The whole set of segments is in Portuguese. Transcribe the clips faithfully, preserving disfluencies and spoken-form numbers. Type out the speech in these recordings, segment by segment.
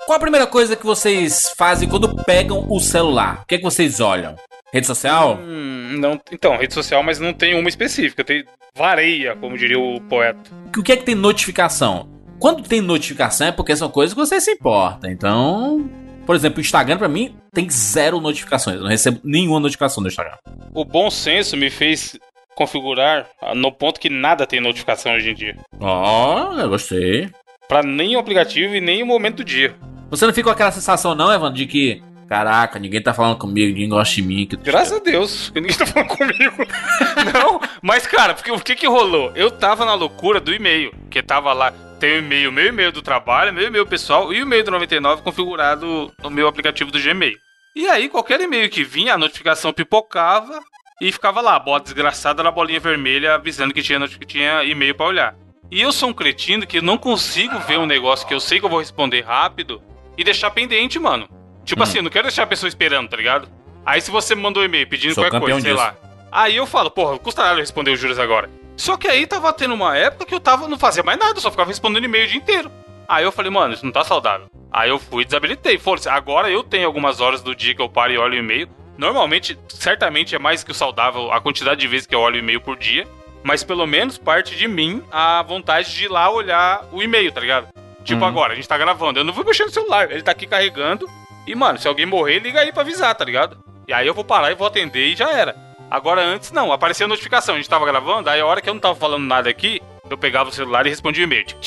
Qual a primeira coisa que vocês fazem quando pegam o celular? O que é que vocês olham? Rede social? Hum, não, então, rede social, mas não tem uma específica. Tem vareia, como diria o poeta. O que é que tem notificação? Quando tem notificação é porque são coisas que você se importa. Então, por exemplo, o Instagram pra mim tem zero notificações. Eu não recebo nenhuma notificação do Instagram. O bom senso me fez configurar no ponto que nada tem notificação hoje em dia. Ó, oh, eu gostei. Pra nem o aplicativo e nem o momento do dia. Você não fica com aquela sensação não, Evandro, de que caraca, ninguém tá falando comigo, ninguém gosta de mim. Que... Graças a Deus, ninguém tá falando comigo. Não, mas cara, porque o que que rolou? Eu tava na loucura do e-mail, que tava lá, tem o e-mail, meu e-mail do trabalho, meu e-mail pessoal e o e-mail do noventa e nove configurado no meu aplicativo do Gmail. E aí, qualquer e-mail que vinha, a notificação pipocava e ficava lá, a bola desgraçada na bolinha vermelha avisando que tinha, que tinha e-mail pra olhar. E eu sou um cretino que não consigo ver um negócio que eu sei que eu vou responder rápido e deixar pendente, mano. Tipo hum. assim, eu não quero deixar a pessoa esperando, tá ligado? Aí se você mandou um e-mail pedindo sou qualquer coisa, sei disso. lá. Aí eu falo, porra, custa nada eu responder os juros agora. Só que aí tava tendo uma época que eu tava, não fazia mais nada, eu só ficava respondendo e-mail o dia inteiro. Aí eu falei, mano, isso não tá saudável. Aí eu fui e desabilitei. Foda-se, agora eu tenho algumas horas do dia que eu paro e olho o e-mail. Normalmente, certamente é mais que o saudável a quantidade de vezes que eu olho o e-mail por dia. Mas pelo menos parte de mim a vontade de ir lá olhar o e-mail, tá ligado? Tipo uhum. agora, a gente tá gravando, eu não vou mexer no celular, ele tá aqui carregando. E, mano, se alguém morrer, liga aí pra avisar, tá ligado? E aí eu vou parar e vou atender e já era. Agora antes, não, aparecia a notificação, a gente tava gravando, aí a hora que eu não tava falando nada aqui, eu pegava o celular e respondia o e-mail.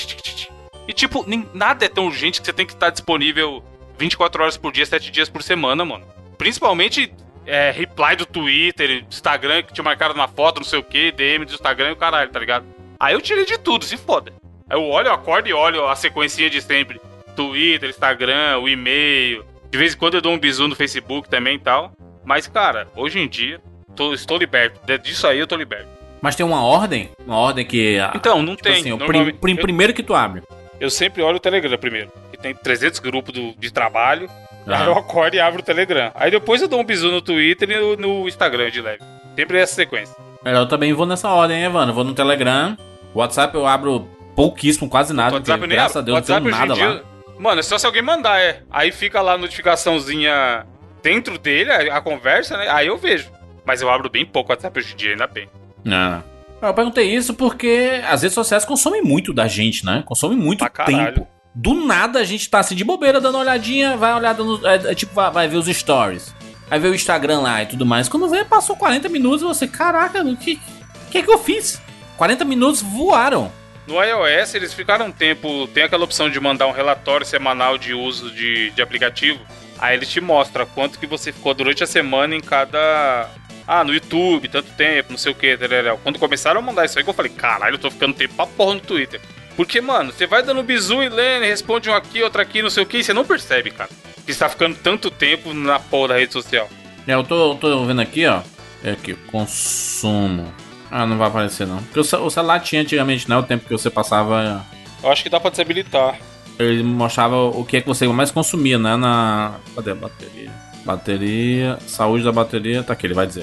E tipo, nem, nada é tão urgente que você tem que estar disponível vinte e quatro horas por dia, sete dias por semana, mano. Principalmente é, reply do Twitter, Instagram, que te marcaram na foto, não sei o que, D M do Instagram e o caralho, tá ligado? Aí eu tirei de tudo, se foda. Aí eu olho, eu acordo e olho a sequencinha de sempre. Twitter, Instagram, o e-mail. De vez em quando eu dou um bisu no Facebook também e tal. Mas, cara, hoje em dia, tô, estou liberto. Disso aí eu tô liberto. Mas tem uma ordem? Uma ordem que... Então, não tipo tem. Assim, o prim, prim, eu, primeiro que tu abre. Eu sempre olho o Telegram primeiro. Que tem trezentos grupos do, de trabalho. Ah. Aí eu acordo e abro o Telegram. Aí depois eu dou um bisu no Twitter e no, no Instagram de leve. Sempre essa sequência. Eu também vou nessa ordem, hein, Evandro? Vou no Telegram. WhatsApp eu abro pouquíssimo, quase nada. WhatsApp porque, graças a Deus, WhatsApp não tenho nada dia, lá. Mano, é só se alguém mandar, é. Aí fica lá a notificaçãozinha dentro dele, a, a conversa, né? Aí eu vejo. Mas eu abro bem pouco o WhatsApp hoje em dia, ainda bem. Não. Eu perguntei isso porque as redes sociais consomem muito da gente, né? Consomem muito pra caralho. tempo. Do nada a gente tá assim de bobeira, dando uma olhadinha, vai olhar, dando, é, é, tipo, vai, vai ver os stories. Aí vê o Instagram lá e tudo mais. Quando vê, passou quarenta minutos e você, caraca, o que, que é que eu fiz? quarenta minutos voaram. No iOS, eles ficaram um tempo... Tem aquela opção de mandar um relatório semanal de uso de, de aplicativo. Aí eles te mostram quanto que você ficou durante a semana em cada... Ah, no YouTube, tanto tempo, não sei o que. Quando começaram a mandar isso aí, eu falei, caralho, eu tô ficando tempo pra porra no Twitter. Porque, mano, você vai dando bizu e lendo, responde um aqui, outro aqui, não sei o que, e você não percebe, cara. Que você tá ficando tanto tempo na porra da rede social. É, eu tô, tô vendo aqui, ó. É aqui, consumo... Ah, não vai aparecer não. Porque o celular tinha antigamente, né? O tempo que você passava... Eu acho que dá pra desabilitar. Ele mostrava o que é que você mais consumia, né? Na... Cadê a bateria? Bateria... Saúde da bateria... Tá aqui, ele vai dizer.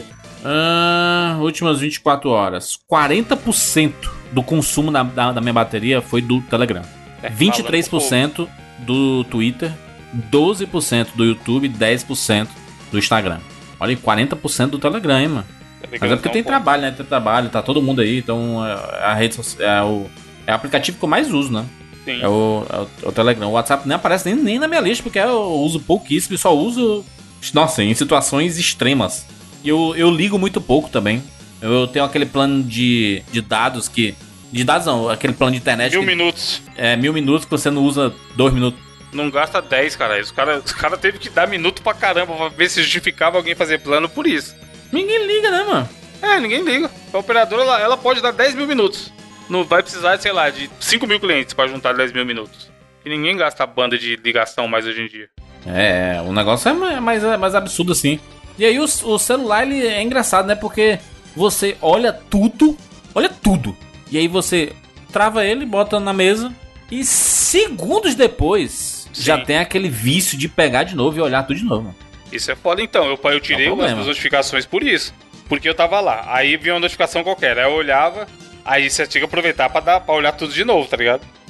Ah, últimas vinte e quatro horas. quarenta por cento do consumo da, da, da minha bateria foi do Telegram. É, vinte e três por cento do Twitter. doze por cento do YouTube. dez por cento do Instagram. Olha aí, quarenta por cento do Telegram, hein, mano? Mas é porque tem trabalho, né? Tem trabalho, tá todo mundo aí, então a rede social é o, é o aplicativo que eu mais uso, né? Sim. É o, é o, é o Telegram. O WhatsApp nem aparece nem, nem na minha lista, porque eu uso pouquíssimo e só uso, nossa, em situações extremas. E eu, eu ligo muito pouco também. Eu tenho aquele plano de, de dados que... De dados não, aquele plano de internet... Mil que, minutos. É, mil minutos que você não usa dois minutos. Não gasta dez, cara. Os caras cara teve que dar minuto pra caramba pra ver se justificava alguém fazer plano por isso. Ninguém liga, né, mano? É, ninguém liga. A operadora, ela, ela pode dar dez mil minutos. Não vai precisar, sei lá, de cinco mil clientes pra juntar dez mil minutos. E ninguém gasta banda de ligação mais hoje em dia. É, o negócio é mais, é mais absurdo assim. E aí o, o celular, ele é engraçado, né? Porque você olha tudo, olha tudo. E aí você trava ele, bota na mesa e segundos depois Sim. já tem aquele vício de pegar de novo e olhar tudo de novo, mano. Isso é foda então, eu, eu tirei umas notificações por isso. Porque eu tava lá, aí vinha uma notificação qualquer, aí eu olhava, aí você tinha que aproveitar pra, dar, pra olhar tudo de novo, tá ligado?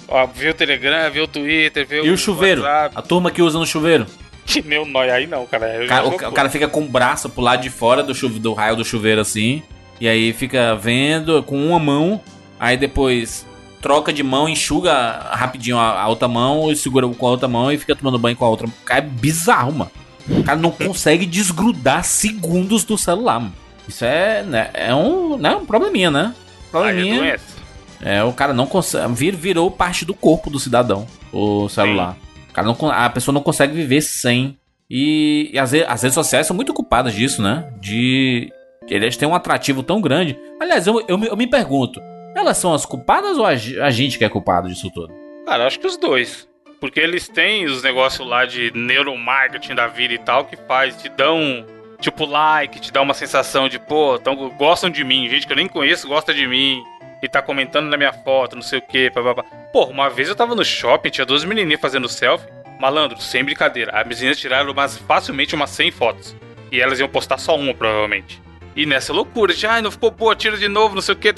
Ó, vê o Telegram, vê o Twitter, vê o E o chuveiro? WhatsApp. A turma que usa no chuveiro? Meu nóia, aí não, cara. Eu O já cara, vou- o, o cara fica com o braço pro lado de fora do, chuve, do raio do chuveiro assim. E aí fica vendo com uma mão. Aí depois troca de mão, enxuga rapidinho a, a outra mão e segura com a outra mão e fica tomando banho com a outra. Cara, é bizarro, mano. O cara não consegue desgrudar segundos do celular, mano. Isso é, né, é um, né, um probleminha, né? Aí é Probleminha. doença. É, o cara não consegue. Vir, virou parte do corpo do cidadão, o celular. O cara não, a pessoa não consegue viver sem. E, e as, re- as redes sociais são muito culpadas disso, né? De. Eles têm um atrativo tão grande. Aliás, eu, eu, me- eu me pergunto: elas são as culpadas ou a, ge- a gente que é culpado disso tudo? Cara, acho que os dois. Porque eles têm os negócios lá de neuromarketing da vida e tal, que faz, te dão, tipo, like, te dá uma sensação de, pô, tão, gostam de mim, gente que eu nem conheço gosta de mim, e tá comentando na minha foto, não sei o que, papapá. Pô, uma vez eu tava no shopping, tinha duas menininhas fazendo selfie, malandro, sem brincadeira, as meninas tiraram umas, facilmente umas cem fotos, e elas iam postar só uma, provavelmente. E nessa loucura, de, ai, não ficou boa, tira de novo, não sei o que,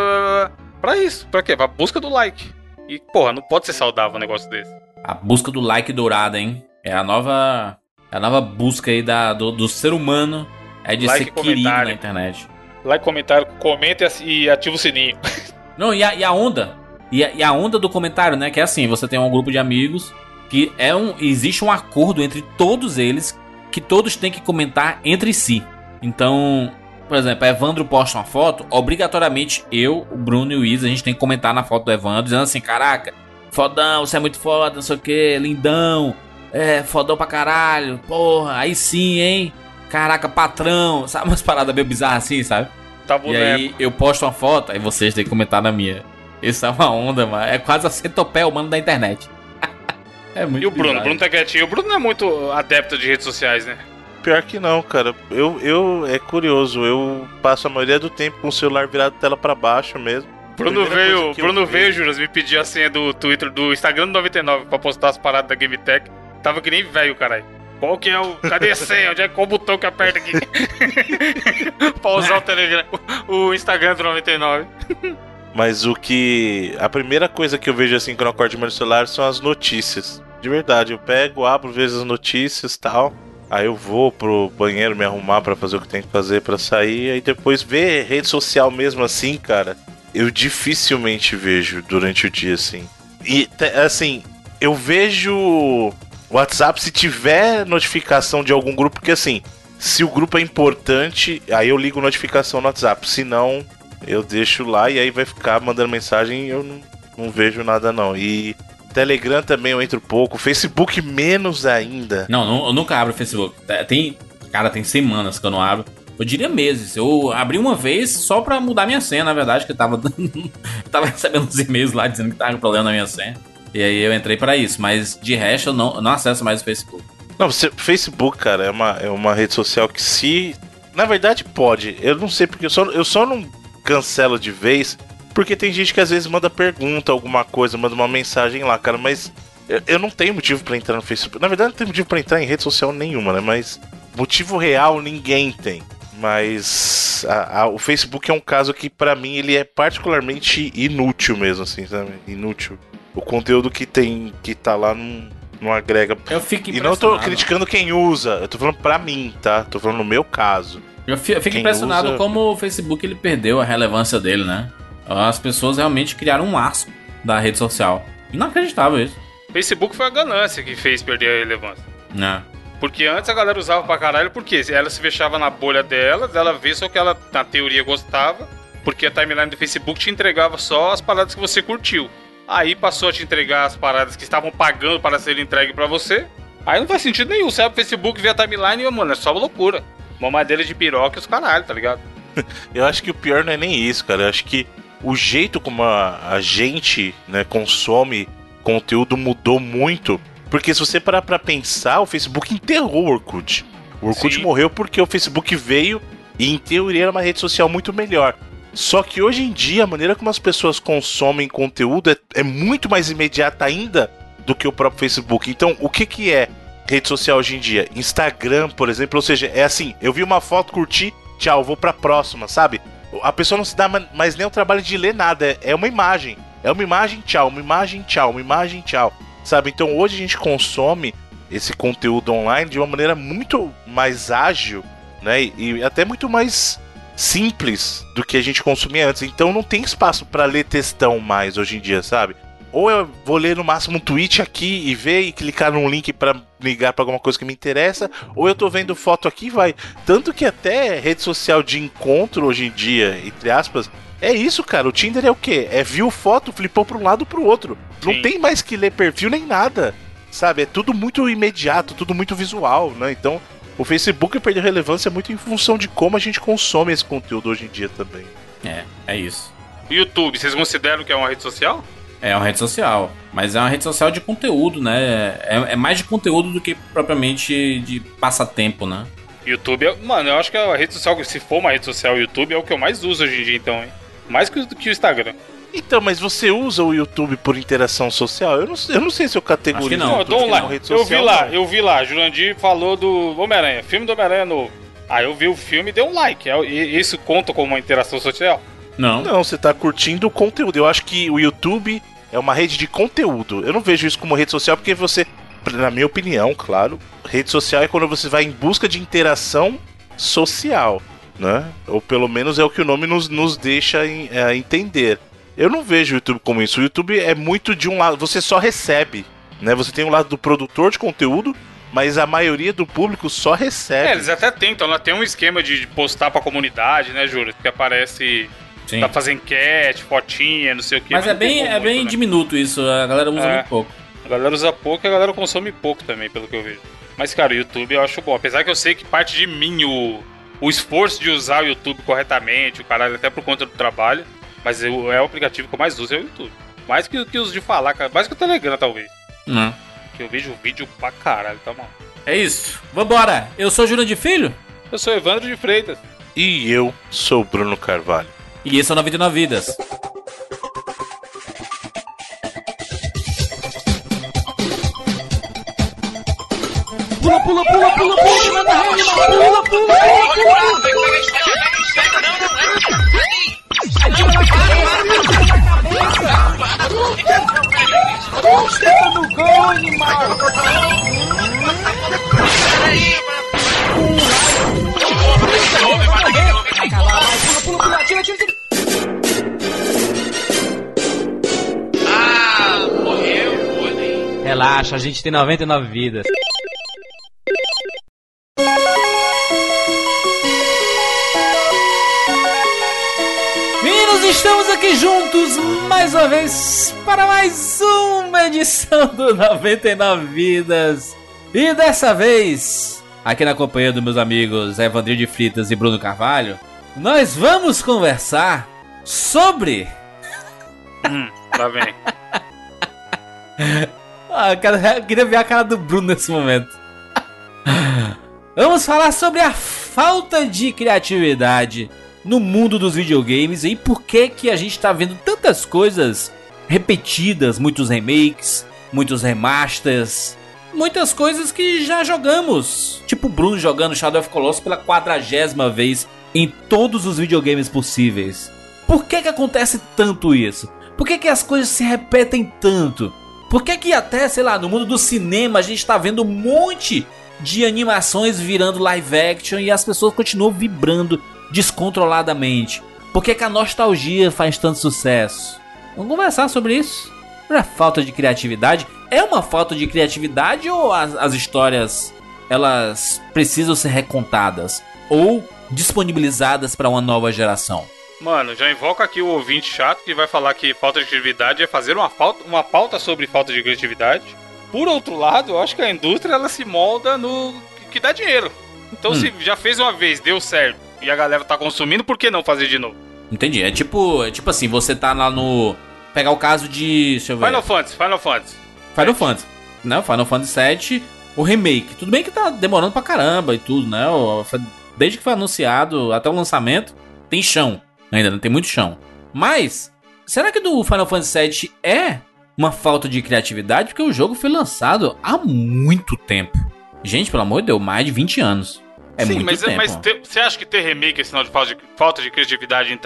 pra isso, pra quê? Pra busca do like. E, porra, não pode ser saudável um negócio desse. A busca do like dourado, hein? É a nova. É a nova busca aí da, do, do ser humano. É de Like ser e querido comentário. na internet. Like, comentário, comenta e ass- e ativa o sininho. Não, e a, e a onda. E a, e a onda do comentário, né? Que é assim: você tem um grupo de amigos que é um. Existe um acordo entre todos eles que todos têm que comentar entre si. Então, por exemplo, a Evandro posta uma foto, obrigatoriamente eu, o Bruno e o Isa, a gente tem que comentar na foto do Evandro, dizendo assim: caraca, fodão, você é muito foda, não sei o que, lindão, é, fodão pra caralho, porra, aí sim, hein? Caraca, patrão, sabe umas paradas meio bizarras assim, sabe? Tá E boneco. aí eu posto uma foto, aí vocês têm que comentar na minha. Isso é uma onda, mano. É quase a centopeia humana da internet. É muito E o Bruno? O bizarro. Bruno tá quietinho. O Bruno não é muito adepto de redes sociais, né? Pior que não, cara. Eu, eu é curioso. Eu passo a maioria do tempo com o celular virado tela pra baixo mesmo. Bruno Primeira veio, coisa que eu Bruno vi- veio, Juras, me pediu a senha do Twitter, do Instagram do noventa e nove pra postar as paradas da Game Tech. Tava que nem velho, caralho. Qual que é o... Cadê a senha? Onde é qual o botão que aperta aqui? Pra usar o Telegram, o o Instagram do noventa e nove. Mas o que. A primeira coisa que eu vejo assim quando eu acordo de meu celular são as notícias. De verdade, eu pego, abro, vejo as notícias e tal. Aí eu vou pro banheiro me arrumar pra fazer o que tem que fazer pra sair. Aí depois ver rede social mesmo assim, cara. Eu dificilmente vejo durante o dia assim. E te- assim, eu vejo WhatsApp se tiver notificação de algum grupo, porque assim, se o grupo é importante, aí eu ligo notificação no WhatsApp. Se não, eu deixo lá e aí vai ficar mandando mensagem e eu não, não vejo nada não. E Telegram também eu entro pouco, Facebook menos ainda. Não, não, eu nunca abro o Facebook. Tem, cara, tem semanas que eu não abro. Eu diria meses. Eu abri uma vez só pra mudar minha senha, na verdade, que eu tava, eu tava recebendo uns e-mails lá dizendo que tava com problema na minha senha. E aí eu entrei pra isso. Mas de resto eu não, eu não acesso mais o Facebook. Não, você, Facebook, cara, é uma, é uma rede social que se... Na verdade pode, eu não sei porque, eu só, eu só não cancelo de vez, porque tem gente que às vezes manda pergunta, alguma coisa, manda uma mensagem lá, cara, mas eu, eu não tenho motivo pra entrar no Facebook. Na verdade não tenho motivo pra entrar em rede social nenhuma, né, mas motivo real ninguém tem. Mas a- a- o Facebook é um caso que pra mim ele é particularmente inútil mesmo, assim, sabe? Inútil. O conteúdo que tem, que tá lá não, não agrega. Eu fico E não tô impressionado. criticando quem usa, eu tô falando pra mim, tá? Tô falando no meu caso. Eu fi- eu fico Quem impressionado usa- como o Facebook ele perdeu a relevância dele, né? As pessoas realmente criaram um asco da rede social. Inacreditável isso. Facebook foi a ganância que fez perder a relevância. Né? Porque antes a galera usava pra caralho, porque ela se fechava na bolha delas, ela vê só que ela, na teoria, gostava, porque a timeline do Facebook te entregava só as paradas que você curtiu. Aí passou a te entregar as paradas que estavam pagando para serem entregue pra você. Aí não faz sentido nenhum. Você abre o Facebook, vê a timeline e, mano, é só loucura. Mamadeira de piroca e os caralho, tá ligado? Eu acho que o pior não é nem isso, cara. Eu acho que o jeito como a, a gente, né, consome conteúdo mudou muito. Porque se você parar pra pensar, o Facebook enterrou o Orkut. O Orkut Sim. morreu porque o Facebook veio e, em teoria, era uma rede social muito melhor. Só que hoje em dia, a maneira como as pessoas consomem conteúdo é, é muito mais imediata ainda do que o próprio Facebook. Então, o que, que é rede social hoje em dia? Instagram, por exemplo, ou seja, é assim, eu vi uma foto, curti, tchau, vou pra próxima, sabe? A pessoa não se dá ma- mais nem o trabalho de ler nada, é, é uma imagem. É uma imagem, tchau, uma imagem, tchau, uma imagem, tchau. Sabe? Então hoje a gente consome esse conteúdo online de uma maneira muito mais ágil, né? E até muito mais simples do que a gente consumia antes. Então não tem espaço para ler textão mais hoje em dia, sabe? Ou eu vou ler no máximo um tweet aqui e ver e clicar num link para ligar para alguma coisa que me interessa, ou eu tô vendo foto aqui e vai. Tanto que até rede social de encontro hoje em dia, entre aspas, é isso, cara. O Tinder é o quê? É viu foto, flipou para um lado pro outro. Sim. Não tem mais que ler perfil nem nada, sabe? É tudo muito imediato, tudo muito visual, né? Então o Facebook perdeu relevância muito em função de como a gente consome esse conteúdo hoje em dia também. É, é isso. O YouTube, vocês consideram que é uma rede social? É uma rede social, mas é uma rede social de conteúdo, né? É, é mais de conteúdo do que propriamente de passatempo, né? YouTube, é, mano, eu acho que a rede social, se for uma rede social, o YouTube é o que eu mais uso hoje em dia, então, hein? Mais que, que o Instagram. Então, mas você usa o YouTube por interação social? Eu não, eu não sei se eu categorizo. Acho que não. Não, eu dou um like. Rede social, eu vi lá, não. eu vi lá. Jurandir falou do Homem-Aranha, filme do Homem-Aranha novo. Aí eu vi o filme e dei um like. Isso conta como uma interação social? Não. Não, você tá curtindo o conteúdo. Eu acho que o YouTube é uma rede de conteúdo. Eu não vejo isso como rede social porque você, na minha opinião, claro, rede social é quando você vai em busca de interação social, né? Ou pelo menos é o que o nome nos, nos deixa em, é, entender. Eu não vejo o YouTube como isso. O YouTube é muito de um lado, você só recebe, né? Você tem o lado do produtor de conteúdo, mas a maioria do público só recebe. É, eles até tentam, ela tem um esquema de postar pra comunidade, né, Júlio? Que aparece... Sim. Tá fazendo enquete, fotinha, não sei o que. Mas, mas é bem, é muito, bem né? diminuto isso, a galera usa é, muito pouco. A galera usa pouco e a galera consome pouco também, pelo que eu vejo. Mas, cara, o YouTube eu acho bom. Apesar que eu sei que parte de mim o, o esforço de usar o YouTube corretamente, o caralho, até por conta do trabalho. Mas eu, é o aplicativo que eu mais uso, é o YouTube. Mais que, que os de falar, cara. Mais que o Telegram, talvez. Não. Que eu vejo vídeo pra caralho, tá mal. É isso. Vambora. Eu sou Júlio de Filho. Eu sou Evandro de Freitas. E eu sou Bruno Carvalho. E esse é o noventa e nove Vidas. Pula, pula, pula, pula, pula, manda rede, pula, pula, pula, pula. No gol, animal. Pula, pula, pula, tira, tira, tira. Ah, morreu, morreu. Relaxa, a gente tem noventa e nove vidas. Meninos, estamos aqui juntos mais uma vez para mais uma edição do noventa e nove Vidas. E dessa vez, aqui na companhia dos meus amigos Evandro de Freitas e Bruno Carvalho, nós vamos conversar sobre... Hum, lá vem. Ah, cara, eu queria ver a cara do Bruno nesse momento. Vamos falar sobre a falta de criatividade no mundo dos videogames e por que que a gente tá vendo tantas coisas repetidas, muitos remakes, muitos remasters, muitas coisas que já jogamos. Tipo o Bruno jogando Shadow of Colossus pela quadragésima vez em todos os videogames possíveis. Por que que acontece tanto isso? Por que que as coisas se repetem tanto? Por que que até, sei lá, no mundo do cinema a gente tá vendo um monte de animações virando live action e as pessoas continuam vibrando descontroladamente? Por que que a nostalgia faz tanto sucesso? Vamos conversar sobre isso. Sobre a falta de criatividade. É uma falta de criatividade ou as, as histórias elas precisam ser recontadas ou disponibilizadas para uma nova geração? Mano, já invoca aqui o ouvinte chato que vai falar que falta de criatividade é fazer uma, falta, uma pauta sobre falta de criatividade. Por outro lado, eu acho que a indústria ela se molda no que dá dinheiro. Então, hum. se já fez uma vez, deu certo, e a galera tá consumindo, por que não fazer de novo? Entendi. É tipo, é tipo assim, você tá lá no... Pegar o caso de... Deixa eu ver. Final Fantasy, Final Fantasy. Final Fantasy. Né? Final Fantasy sete, o remake. Tudo bem que tá demorando pra caramba e tudo, né? Desde que foi anunciado até o lançamento, tem chão. Ainda não tem muito chão. Mas, será que do Final Fantasy sete é uma falta de criatividade? Porque o jogo foi lançado há muito tempo. Gente, pelo amor de Deus, mais de vinte anos. É Sim, muito mas, tempo. Mas você acha que ter remake é sinal de falta, de falta de criatividade, então?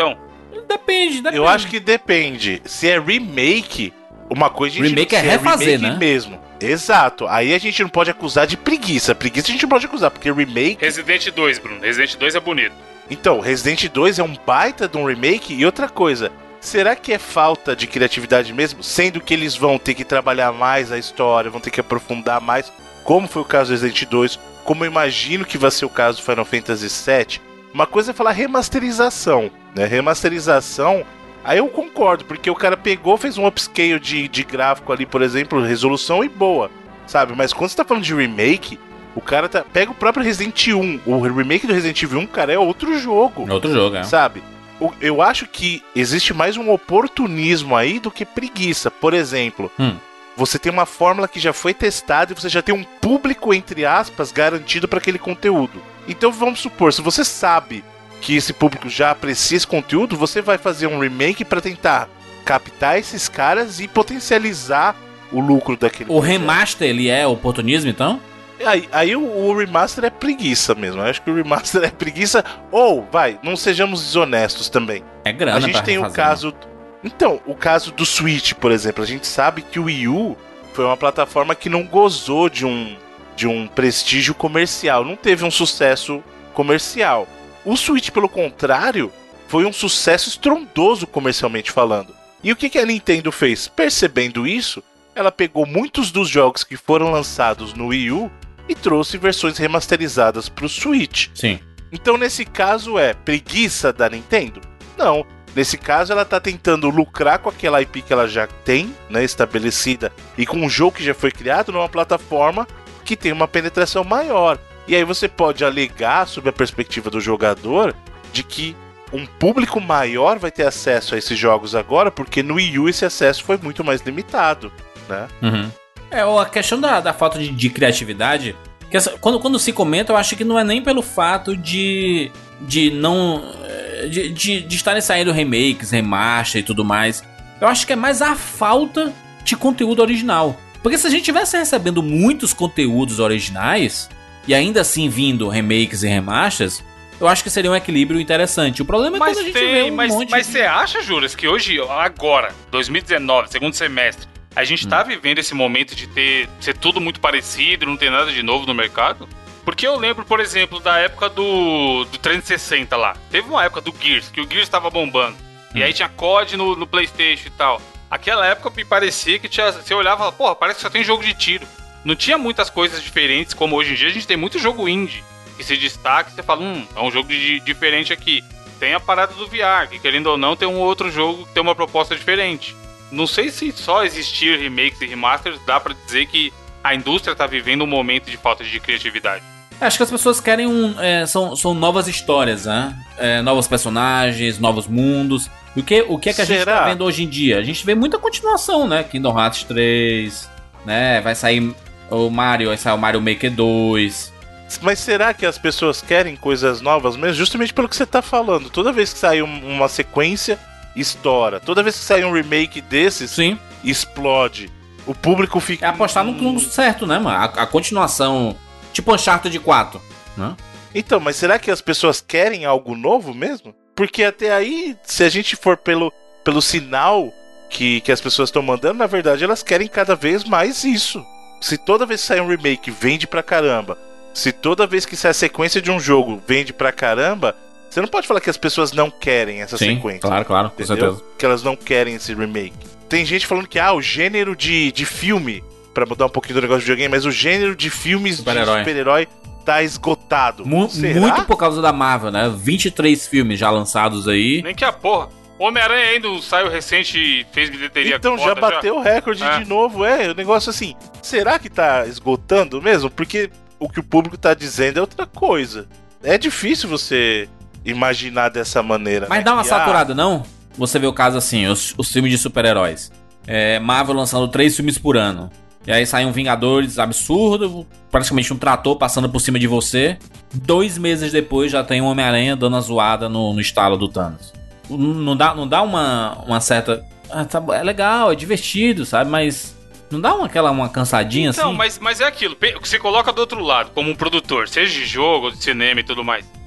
Depende, depende. Eu acho que depende. Se é remake, uma coisa a gente remake é se refazer, é remake né? mesmo. Exato. Aí a gente não pode acusar de preguiça. Preguiça a gente não pode acusar, porque remake... Resident dois, Bruno. Resident dois é bonito. Então, Resident dois é um baita de um remake. E outra coisa, será que é falta de criatividade mesmo? Sendo que eles vão ter que trabalhar mais a história, vão ter que aprofundar mais, como foi o caso do Resident dois, como eu imagino que vai ser o caso do Final Fantasy sete. Uma coisa é falar remasterização, né? Remasterização, aí eu concordo, porque o cara pegou, fez um upscale de, de gráfico ali, por exemplo, resolução e boa, sabe? Mas quando você tá falando de remake, o cara tá... Pega o próprio Resident um, o remake do Resident Evil um, cara, é outro jogo. É outro jogo, é. Sabe? O, eu acho que existe mais um oportunismo aí do que preguiça. Por exemplo, Hum. você tem uma fórmula que já foi testada e você já tem um público, entre aspas, garantido para aquele conteúdo. Então vamos supor, se você sabe que esse público já aprecia esse conteúdo, você vai fazer um remake para tentar captar esses caras e potencializar o lucro daquele O projeto. remaster, ele é oportunismo, então? Aí, aí o, o remaster é preguiça mesmo. Eu acho que o remaster é preguiça. Ou, vai, não sejamos desonestos também. É grana A gente pra tem o refazer, caso... Então, o caso do Switch, por exemplo. A gente sabe que o Wii U foi uma plataforma que não gozou de um, de um prestígio comercial. Não teve um sucesso comercial. O Switch, pelo contrário, foi um sucesso estrondoso comercialmente falando. E o que, que a Nintendo fez? Percebendo isso, ela pegou muitos dos jogos que foram lançados no Wii U e trouxe versões remasterizadas para o Switch. Sim. Então, nesse caso, é preguiça da Nintendo? Não. Nesse caso, ela está tentando lucrar com aquela I P que ela já tem, né, estabelecida, e com um jogo que já foi criado numa plataforma que tem uma penetração maior. E aí você pode alegar, sob a perspectiva do jogador, de que um público maior vai ter acesso a esses jogos agora, porque no Wii U esse acesso foi muito mais limitado, né? Uhum. É, a questão da, da falta de, de criatividade, que essa, quando, quando se comenta, eu acho que não é nem pelo fato de, de não... De, de, de estarem saindo remakes, remaster e tudo mais. Eu acho que é mais a falta de conteúdo original. Porque se a gente tivesse recebendo muitos conteúdos originais, e ainda assim vindo remakes e remasters, eu acho que seria um equilíbrio interessante. O problema é Mas quando a gente tem, vê um mas, monte mas de... você acha, Juras, que hoje, agora, dois mil e dezenove, segundo semestre, a gente tá vivendo esse momento de ter ser tudo muito parecido, não ter nada de novo no mercado? Porque eu lembro, por exemplo, da época do, do trezentos e sessenta lá. Teve uma época do Gears, que o Gears tava bombando. Hum. E aí tinha C O D no, no PlayStation e tal. Aquela época me parecia que tinha, você olhava e falava, porra, parece que só tem jogo de tiro. Não tinha muitas coisas diferentes, como hoje em dia a gente tem muito jogo indie. Que se destaca e você fala, hum, é um jogo de, diferente aqui. Tem a parada do V R, que querendo ou não tem um outro jogo que tem uma proposta diferente. Não sei se só existir remakes e remasters dá pra dizer que a indústria tá vivendo um momento de falta de criatividade. Acho que as pessoas querem um... É, são, são novas histórias, né? É, novos personagens, novos mundos. O que, o que é que a Será? gente tá vendo hoje em dia? A gente vê muita continuação, né? Kingdom Hearts três, né? Vai sair o Mario, vai sair o Mario Maker dois... Mas será que as pessoas querem coisas novas mesmo? Justamente pelo que você tá falando. Toda vez que sai um, uma sequência, estoura. Toda vez que sai um remake desses, Sim. explode. O público fica... É apostar no clube certo, né, mano? A, a continuação, tipo Uncharted quatro, né? Então, mas será que as pessoas querem algo novo mesmo? Porque até aí, se a gente for pelo, pelo sinal que, que as pessoas estão mandando, na verdade elas querem cada vez mais isso. Se toda vez que sai um remake vende pra caramba, se toda vez que sai a sequência de um jogo vende pra caramba, você não pode falar que as pessoas não querem essa Sim, sequência. claro, claro, com entendeu? certeza. Que elas não querem esse remake. Tem gente falando que ah, o gênero de, de filme, pra mudar um pouquinho do negócio de videogame, mas o gênero de filmes Super-herói. de super-herói tá esgotado. Mu- Será? muito por causa da Marvel, né? vinte e três filmes já lançados aí. Nem que a porra. Homem-Aranha ainda saiu recente e fez bilheteria Então já foda, bateu o recorde É. de novo, é. O negócio assim, será que tá esgotando mesmo? Porque o que o público tá dizendo é outra coisa. É difícil você imaginar dessa maneira. Mas né? dá uma Que, saturada, não? Você vê o caso assim, os, os filmes de super-heróis. É, Marvel lançando três filmes por ano. E aí sai um Vingadores absurdo, praticamente um trator passando por cima de você. Dois meses depois já tem um Homem-Aranha dando a zoada no, no estalo do Thanos. Não, não dá, não dá uma, uma certa... Ah, tá, é legal, é divertido, sabe? Mas não dá uma, aquela uma cansadinha Então, assim? mas, mas é aquilo. pe- Você coloca do outro lado, como um produtor, seja de jogo, de cinema e tudo mais.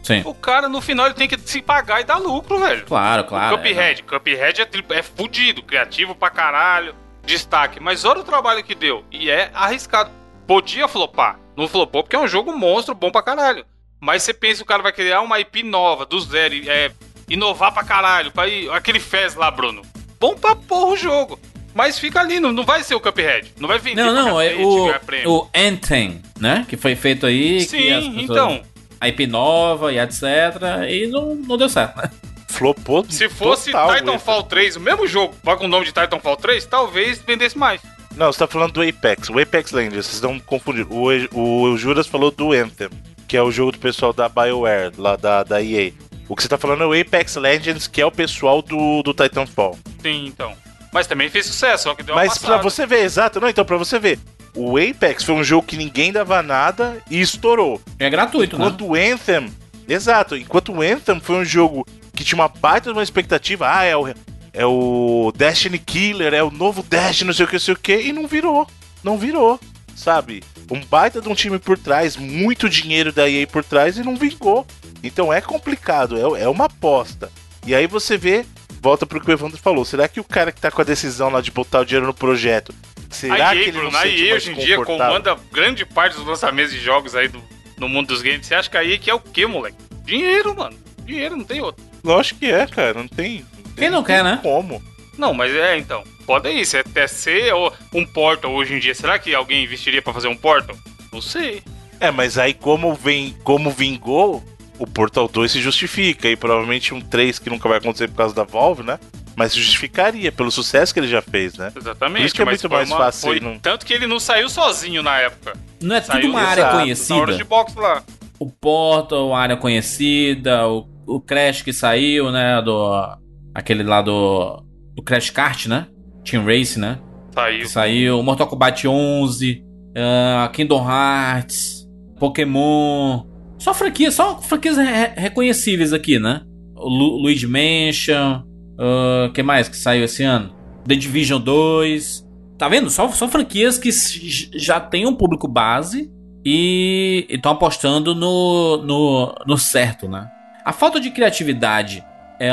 Sim. O cara, no final, ele tem que se pagar e dar lucro, velho. Claro, claro. O Cuphead. É, Cuphead é, tri... é fudido, criativo pra caralho, destaque. Mas olha o trabalho que deu. E é arriscado. Podia flopar. Não flopou porque é um jogo monstro, bom pra caralho. Mas você pensa que o cara vai criar uma I P nova, do zero, é, inovar pra caralho. Pra ir... Aquele Fez lá, Bruno. Bom pra porra o jogo. Mas fica ali, não, não vai ser o Cuphead. Não vai vender. Não, não, é o, prêmio. o Anthem, né? Que foi feito aí. Sim, que as pessoas... então... A I P nova e etcétera. E não, não deu certo, né? Flopou. Se fosse total, Titanfall três, o mesmo jogo, com o nome de Titanfall três, talvez vendesse mais. Não, você tá falando do Apex. O Apex Legends, vocês estão confundindo. O, o, o Juras falou do Anthem, que é o jogo do pessoal da BioWare, lá da, da E A. O que você tá falando é o Apex Legends, que é o pessoal do, do Titanfall. Sim, então. Mas também fez sucesso, só que deu uma Mas passada. pra você ver, exato. Não, então, pra você ver. O Apex foi um jogo que ninguém dava nada e estourou. É gratuito, enquanto né? Enquanto o Anthem... Exato. Enquanto o Anthem foi um jogo que tinha uma baita de uma expectativa. Ah, é o, é o Destiny Killer, é o novo Destiny, não sei o que, não sei o que. E não virou. Não virou, sabe? Um baita de um time por trás, muito dinheiro da E A por trás e não vingou. Então é complicado, é, é uma aposta. E aí você vê, volta pro que o Evandro falou. Será que o cara que tá com a decisão lá de botar o dinheiro no projeto... Será a E A, que ele Bruno, não a sente E A mais hoje em dia confortável? comanda grande parte dos lançamentos de jogos aí do, no mundo dos games. Você acha que a E A que é o quê, moleque? Dinheiro, mano. Dinheiro, não tem outro. Lógico que é, cara. Não tem... Não tem Quem não quer, né? Como? Não, mas é, então. Pode isso, é até ser um Portal hoje em dia. Será que alguém investiria pra fazer um Portal? Não sei. É, mas aí como, vem, como vingou, o Portal dois se justifica. E provavelmente um três que nunca vai acontecer por causa da Valve, né? Mas se justificaria pelo sucesso que ele já fez, né? Exatamente. Por isso que é mas muito foi mais uma- fácil. foi- Não... Tanto que ele não saiu sozinho na época. Não é tudo Saiu uma exato, área Na hora conhecida. de boxe lá. O Portal, a área conhecida, o, o Crash que saiu, né? Do, aquele lá do, do Crash Kart, né? Team Race, né? Saiu. Que saiu. Mortal Kombat onze, uh, Kingdom Hearts, Pokémon. Só franquias, só franquias re- reconhecíveis aqui, né? O Lu, Luigi Mansion. O uh, que mais que saiu esse ano? The Division dois. Tá vendo? Só, só franquias que s- já tem um público base e estão apostando no, no, no certo, né? A falta de criatividade,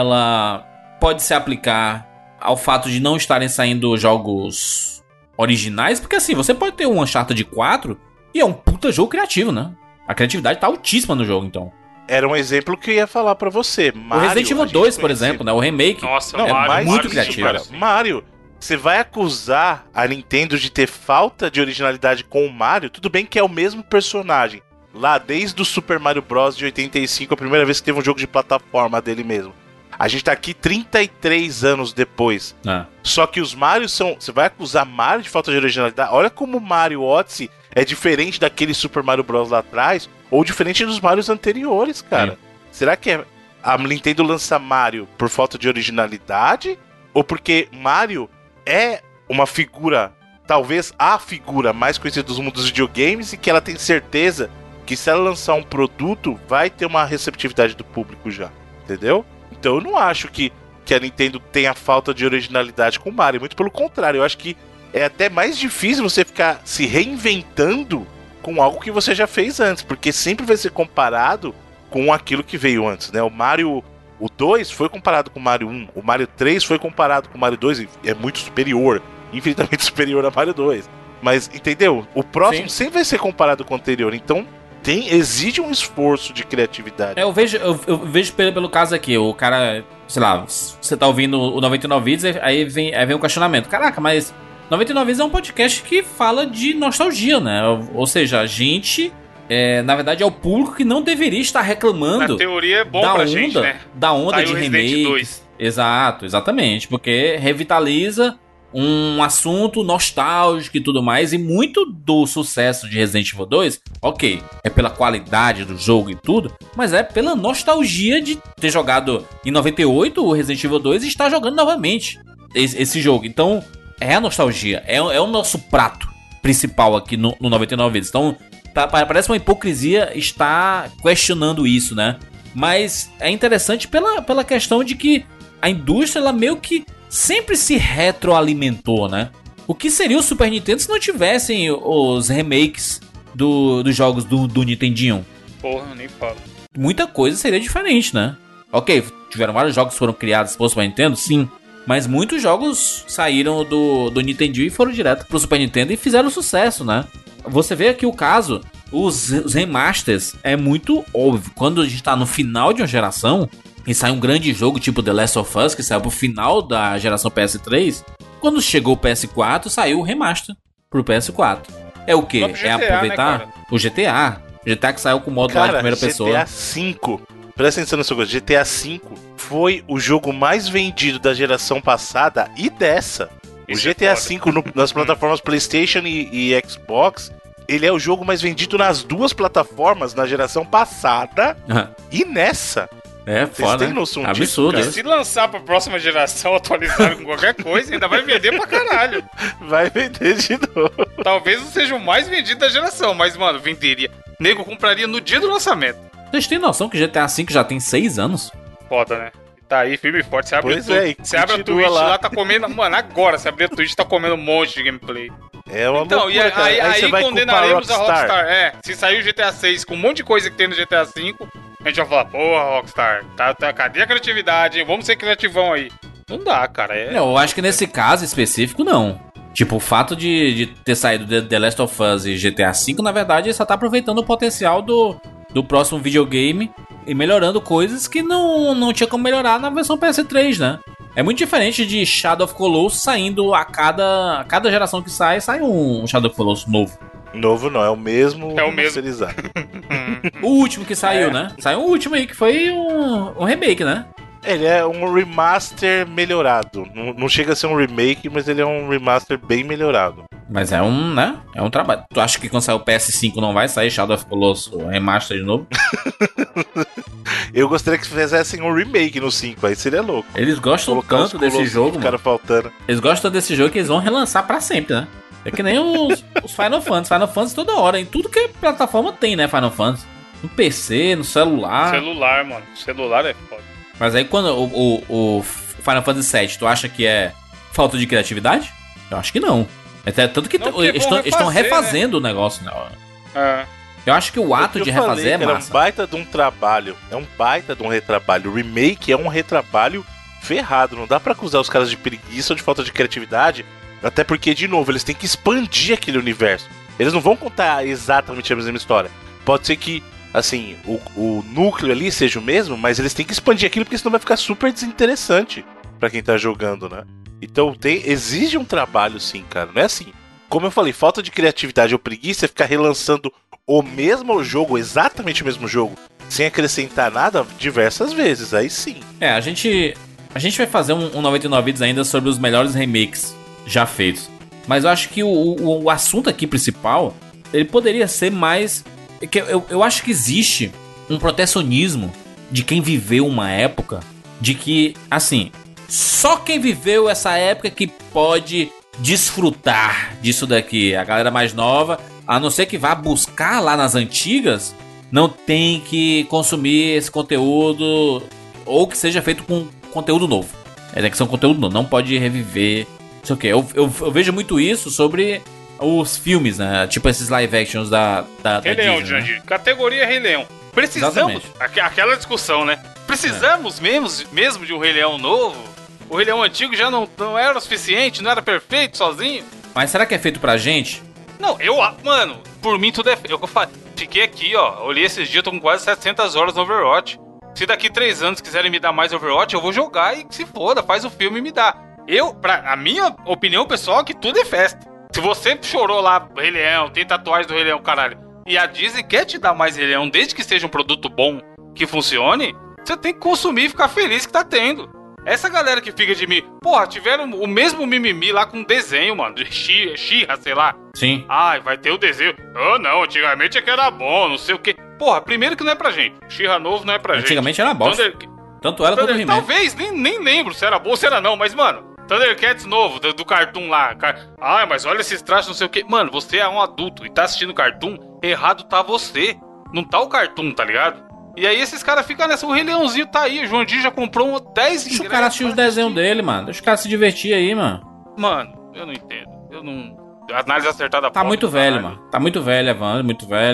ela pode se aplicar ao fato de não estarem saindo jogos originais, porque assim, você pode ter um Uncharted quatro e é um puta jogo criativo, né? A criatividade tá altíssima no jogo, então. Era um exemplo que eu ia falar pra você. O Mario, Resident a Evil gente dois, por conhece- exemplo, né? O remake. Nossa, Não, é Mario, mais muito isso, criativo. cara. Mario, você vai acusar a Nintendo de ter falta de originalidade com o Mario? Tudo bem que é o mesmo personagem. Lá desde o Super Mario Bros. De oitenta e cinco, a primeira vez que teve um jogo de plataforma dele mesmo. A gente tá aqui trinta e três anos depois. Ah. Só que os Marios são... Você vai acusar Mario de falta de originalidade? Olha como o Mario Odyssey é diferente daquele Super Mario Bros. Lá atrás, ou diferente dos Marios anteriores, cara. Sim. Será que é- a Nintendo lança Mario por falta de originalidade? Ou porque Mario é uma figura, talvez a figura mais conhecida dos mundos dos videogames, e que ela tem certeza que se ela lançar um produto, vai ter uma receptividade do público já, entendeu? Então eu não acho que, que a Nintendo tenha falta de originalidade com o Mario, muito pelo contrário, eu acho que é até mais difícil você ficar se reinventando com algo que você já fez antes, porque sempre vai ser comparado com aquilo que veio antes, né? O Mario, o dois foi comparado com o Mario um, o Mario três foi comparado com o Mario dois, e é muito superior, infinitamente superior a Mario dois. Mas, entendeu? O próximo Sim. sempre vai ser comparado com o anterior, então tem, exige um esforço de criatividade. É, eu vejo, eu, eu vejo pelo, pelo caso aqui, o cara, sei lá, você tá ouvindo o noventa e nove Vidas, aí vem, aí vem um questionamento. Caraca, mas noventa e nove Vidas é um podcast que fala de nostalgia, né? Ou, ou seja, a gente, é, na verdade, é o público que não deveria estar reclamando Na teoria é bom da pra onda, gente, né? da onda Saiu de Resident remake. dois. Exato, exatamente, porque revitaliza um assunto nostálgico e tudo mais, e muito do sucesso de Resident Evil dois, ok, é pela qualidade do jogo e tudo, mas é pela nostalgia de ter jogado em noventa e oito o Resident Evil dois e estar jogando novamente esse, esse jogo. Então, é a nostalgia, é, é o nosso prato principal aqui no, no noventa e nove Vidas. Então, tá, parece uma hipocrisia estar questionando isso, né? Mas é interessante pela, pela questão de que a indústria, ela meio que sempre se retroalimentou, né? O que seria o Super Nintendo se não tivessem os remakes do, dos jogos do, do Nintendinho? Porra, nem falo. muita coisa seria diferente, né? Ok, tiveram vários jogos que foram criados pro Super Nintendo, sim. Mas muitos jogos saíram do, do Nintendo e foram direto pro Super Nintendo e fizeram sucesso, né? Você vê aqui o caso, os, os remasters é muito óbvio. Quando a gente tá no final de uma geração e sai um grande jogo tipo The Last of Us, que saiu pro final da geração P S três, quando chegou o P S quatro, saiu o remaster pro P S quatro. É o quê? É aproveitar, né, o G T A. O G T A que saiu com o modo cara, lá de primeira pessoa. G T A cinco. Presta atenção nessa coisa. G T A cinco foi o jogo mais vendido da geração passada e dessa. O Isso G T A cinco no, nas plataformas PlayStation e, e Xbox, ele é o jogo mais vendido nas duas plataformas na geração passada e nessa. É, foda. Vocês têm noção disso? Absurdo. Cara? Se lançar pra próxima geração atualizado com qualquer coisa, ainda vai vender pra caralho. Vai vender de novo. Talvez não seja o mais vendido da geração, mas, mano, venderia. Nego compraria no dia do lançamento. Vocês têm noção que G T A cinco já tem seis anos? Foda, né? Tá aí, firme e forte. Você abre, pois tu... é, você abre a Twitch lá. lá, tá comendo... Mano, agora, você abrir a Twitch, tá comendo um monte de gameplay. É uma então, loucura, e aí, aí, aí condenaremos a Rockstar. Rockstar. É, se sair o G T A seis com um monte de coisa que tem no G T A cinco, a gente vai falar, porra, Rockstar, tá, tá, cadê a criatividade? Vamos ser criativão aí. Não dá, cara. É... Não, eu acho que nesse caso específico, não. Tipo, o fato de, de ter saído The, The Last of Us e G T A cinco, na verdade, só tá aproveitando o potencial do, do próximo videogame e melhorando coisas que não, não tinha como melhorar na versão P S três, né? É muito diferente de Shadow of Colossus saindo a cada, a cada geração que sai, sai um Shadow of Colossus novo. Novo não, é o mesmo. É o mesmo. O último que saiu, é. né? Saiu o último aí, que foi um, um remake, né? Ele é um remaster melhorado. Não, não chega a ser um remake, mas ele é um remaster bem melhorado. Mas é um, né? É um trabalho. Tu acha que quando sair o P S cinco não vai sair Shadow of Colossus remaster de novo? Eu gostaria que fizessem um remake no cinco, aí seria louco. Eles gostam Colocar tanto desse jogo, mano. Faltando. Eles gostam desse jogo que eles vão relançar pra sempre, né? É que nem os, os Final Fantasy. Final Fantasy toda hora, em tudo que plataforma tem, né? Final Fantasy. No P C, no celular. Celular, mano. Celular é foda. Mas aí quando o, o, o Final Fantasy sete, tu acha que é falta de criatividade? Eu acho que não. Até tanto que não, eles estão refazendo, né, o negócio, né? É. Eu acho que o ato eu de falei, refazer é cara, massa. É um baita de um trabalho. É um baita de um retrabalho. O remake é um retrabalho ferrado. Não dá pra acusar os caras de preguiça ou de falta de criatividade. Até porque, de novo, eles têm que expandir aquele universo. Eles não vão contar exatamente a mesma história. Pode ser que, assim, o, o núcleo ali seja o mesmo, mas eles têm que expandir aquilo, porque senão vai ficar super desinteressante pra quem tá jogando, né? Então tem, exige um trabalho, sim, cara. Não é assim. Como eu falei, falta de criatividade ou preguiça é ficar relançando o mesmo jogo, exatamente o mesmo jogo, sem acrescentar nada diversas vezes. Aí sim. É, a gente, a gente vai fazer um, um noventa e nove vídeos ainda sobre os melhores remakes já feitos. Mas eu acho que o, o, o assunto aqui principal, ele poderia ser mais... Que eu, eu acho que existe um protecionismo de quem viveu uma época de que, assim, só quem viveu essa época que pode desfrutar disso daqui. A galera mais nova, a não ser que vá buscar lá nas antigas, não tem que consumir esse conteúdo ou que seja feito com conteúdo novo. É que são conteúdo novo, não pode reviver, não sei o que. Eu, eu, eu vejo muito isso sobre os filmes, né? Tipo esses live actions da, da, Rei da Leão, Disney, Jandir. né? Categoria Rei Leão. Precisamos, aqu- aquela discussão, né? Precisamos é. mesmo, mesmo de um Rei Leão novo? O Rei Leão antigo já não, não era o suficiente, não era perfeito sozinho? Mas será que é feito pra gente? Não, eu... Mano, por mim tudo é feito. Eu fiquei aqui, ó. Olhei esses dias, tô com quase setecentas horas no Overwatch. Se daqui três anos quiserem me dar mais Overwatch, eu vou jogar e se foda, faz o filme e me dá. Eu, pra, a minha opinião pessoal é que tudo é festa. Se você chorou lá, Rei Leão, tem tatuagem do Rei Leão, caralho, e a Disney quer te dar mais Rei Leão, desde que seja um produto bom, que funcione, você tem que consumir e ficar feliz que tá tendo. Essa galera que fica de mim, porra, tiveram o mesmo mimimi lá com desenho, mano, de She-Ra, sei lá. Sim. Ai, vai ter o desenho. Ah, não, antigamente é que era bom, não sei o quê. Porra, primeiro que não é pra gente. She-Ra novo não é pra antigamente gente. Antigamente era bosta. Thunder... Tanto era quanto o He-Man. Talvez, nem, nem lembro se era bom ou se era não, mas, mano, Thundercats novo, do, do Cartoon lá. Car... Ah, mas olha esses traços, não sei o quê. Mano, você é um adulto e tá assistindo Cartoon, errado tá você. Não tá o Cartoon, tá ligado? E aí esses caras ficam nessa, o Rei Leãozinho tá aí, o João Di já comprou um dez ingressos. Deixa o cara assistir os desenhos dele, mano. Deixa o cara se divertir aí, mano. Mano, eu não entendo. Eu não... Análise acertada. Tá muito velho, mano. Tá muito velho, Evandro, muito velho.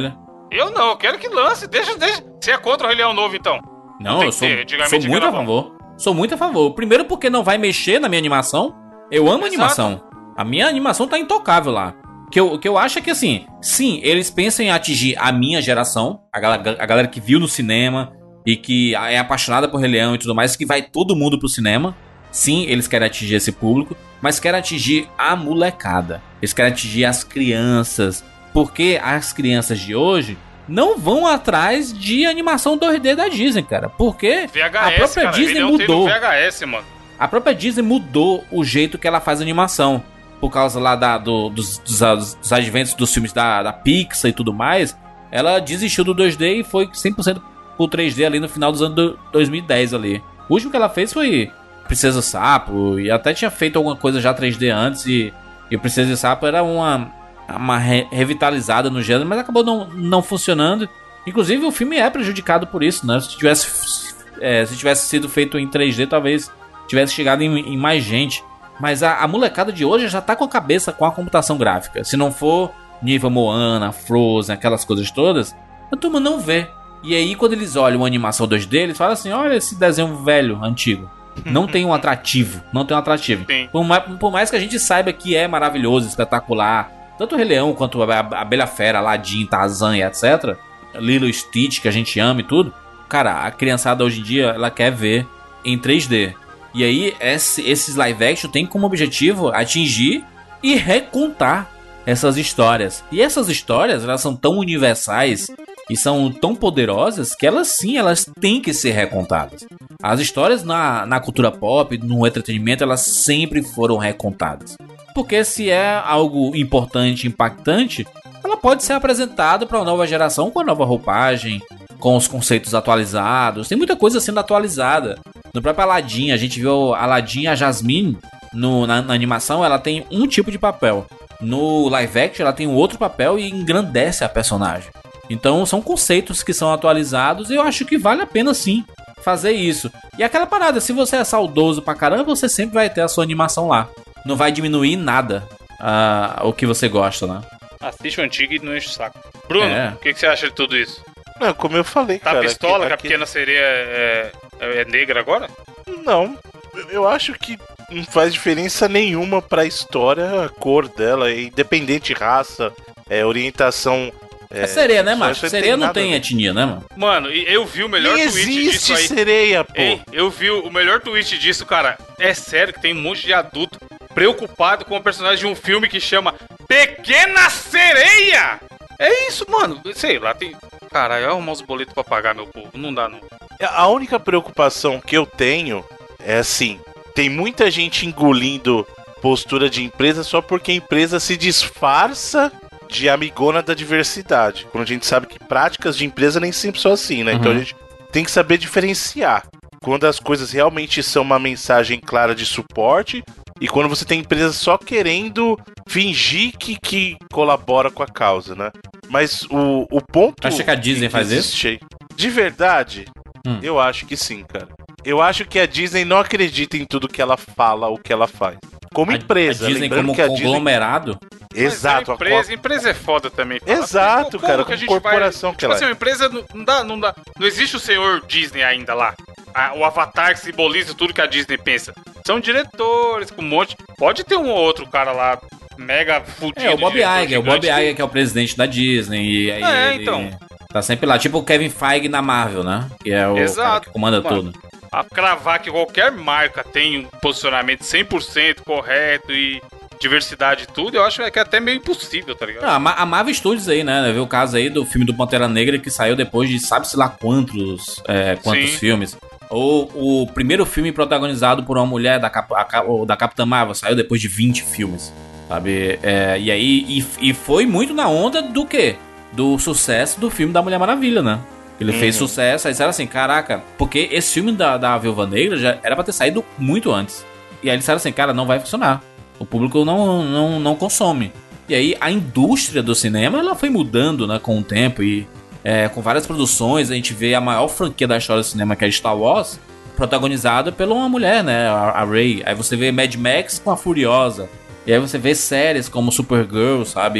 Eu não, eu quero que lance. Deixa, deixa. Você é contra o Rei Leão novo, então? Não, eu sou, sou muito a favor. Sou muito a favor. Primeiro porque não vai mexer na minha animação. Eu amo a animação. A minha animação tá intocável lá. O que eu, que eu acho é que, assim, sim, eles pensam em atingir a minha geração, a galera, a galera que viu no cinema e que é apaixonada por Rei Leão e tudo mais, que vai todo mundo pro cinema. Sim, eles querem atingir esse público, mas querem atingir a molecada. Eles querem atingir as crianças, porque as crianças de hoje não vão atrás de animação dois D da Disney, cara. Porque V H S, a própria cara, Disney mudou. mudou. V H S, mano. A própria Disney mudou o jeito que ela faz animação. Por causa lá da, do, dos, dos, dos adventos dos filmes da, da Pixar e tudo mais. Ela desistiu do dois D e foi cem por cento pro três D ali no final dos anos dois mil e dez ali. O último que ela fez foi Princesa Sapo. E até tinha feito alguma coisa já três D antes. E, e o Princesa Sapo era uma, uma re, revitalizada no gênero. Mas acabou não, não funcionando. Inclusive o filme é prejudicado por isso, né? Se tivesse, é, se tivesse sido feito em três D, talvez tivesse chegado em, em mais gente. Mas a, a molecada de hoje já tá com a cabeça com a computação gráfica. Se não for nível Moana, Frozen, aquelas coisas todas, a turma não vê. E aí quando eles olham uma animação dois D, eles falam assim, olha esse desenho velho, antigo. Não tem um atrativo, não tem um atrativo. Por mais, por mais que a gente saiba que é maravilhoso, espetacular, tanto o Rei Leão quanto a, a Bela Fera, Aladdin, Tarzan e etcétera. Lilo e Stitch, que a gente ama e tudo. Cara, a criançada hoje em dia, ela quer ver em três D. E aí, esse, esses live action tem como objetivo atingir e recontar essas histórias. E essas histórias, elas são tão universais e são tão poderosas que elas sim, elas têm que ser recontadas. As histórias na, na cultura pop, no entretenimento, elas sempre foram recontadas. Porque se é algo importante, impactante, ela pode ser apresentada para uma nova geração com a nova roupagem, com os conceitos atualizados. Tem muita coisa sendo atualizada. No próprio Aladdin, a gente viu a Aladdin e a Jasmine no, na, na animação, ela tem um tipo de papel. No live action, ela tem um outro papel e engrandece a personagem. Então, são conceitos que são atualizados e eu acho que vale a pena sim fazer isso. E aquela parada, se você é saudoso pra caramba, você sempre vai ter a sua animação lá. Não vai diminuir nada uh, o que você gosta, né? Assiste o antigo e não enche o saco. Bruno, É. o que, que você acha de tudo isso? Não, como eu falei, Tá cara... pistola aqui- que a aqui- pequena sereia é, é, é negra agora? Não, eu acho que não faz diferença nenhuma pra história, a cor dela, é independente de raça, é, orientação... É, sereia, né, isso- macho? isso Sereia não nada a tem ver. etnia, né, mano? Mano, e eu vi o melhor Nem tweet disso existe aí. sereia, pô. Ei, eu vi o melhor tweet disso, cara. É sério que tem um monte de adulto preocupado com o personagem de um filme que chama Pequena Sereia! É isso, mano. Sei lá, tem... Caralho, eu arrumar os boletos pra pagar, meu povo. Não dá, não. A única preocupação que eu tenho é assim, tem muita gente engolindo postura de empresa só porque a empresa se disfarça de amigona da diversidade. Quando a gente sabe que práticas de empresa nem sempre são assim, né? Uhum. Então a gente tem que saber diferenciar. Quando as coisas realmente são uma mensagem clara de suporte e quando você tem empresas só querendo fingir que, que colabora com a causa, né? Mas o, o ponto... Acha que a Disney que faz isso? existe- De verdade, Hum. eu acho que sim, cara. Eu acho que a Disney não acredita em tudo que ela fala ou que ela faz. Como A- empresa, a Disney lembrando como que a Disney... conglomerado. Exato, Mas a a empresa, empresa é foda também. cara. Exato, Como cara, que a com gente corporação vai... que Tipo ela assim, é. uma empresa não, não dá, não dá... Não existe o senhor Disney ainda lá. A- o avatar que simboliza tudo que a Disney pensa. São diretores com um monte... Pode ter um ou outro cara lá mega fudido. É, o Bob diretor Iger, o Bob gigante, Iger que é o presidente da Disney. E aí É, ele então. tá sempre lá. Tipo o Kevin Feige na Marvel, né? Que é o cara Exato, que comanda mano. tudo. A cravar que qualquer marca tem um posicionamento cem por cento correto e diversidade e tudo, eu acho que é até meio impossível, tá ligado? Não, a, Ma- a Marvel Studios aí, né? Viu o caso aí do filme do Pantera Negra que saiu depois de sabe-se lá quantos, é, quantos Sim. filmes. Ou o primeiro filme protagonizado por uma mulher da, Cap, a, Cap- ou da Capitã Marvel saiu depois de vinte filmes, sabe? É, e aí, e, e foi muito na onda do quê? Do sucesso do filme da Mulher Maravilha, né? Ele Uhum. fez sucesso, aí disseram assim, caraca, porque esse filme da, da Viúva Negra já era pra ter saído muito antes. E aí eles disseram assim, cara, não vai funcionar. O público não, não, não consome. E aí a indústria do cinema, ela foi mudando, né, com o tempo e é, com várias produções. A gente vê a maior franquia da história do cinema, que é Star Wars, protagonizada por uma mulher, né, a, a Rey. Aí você vê Mad Max com a Furiosa. E aí você vê séries como Supergirl, sabe?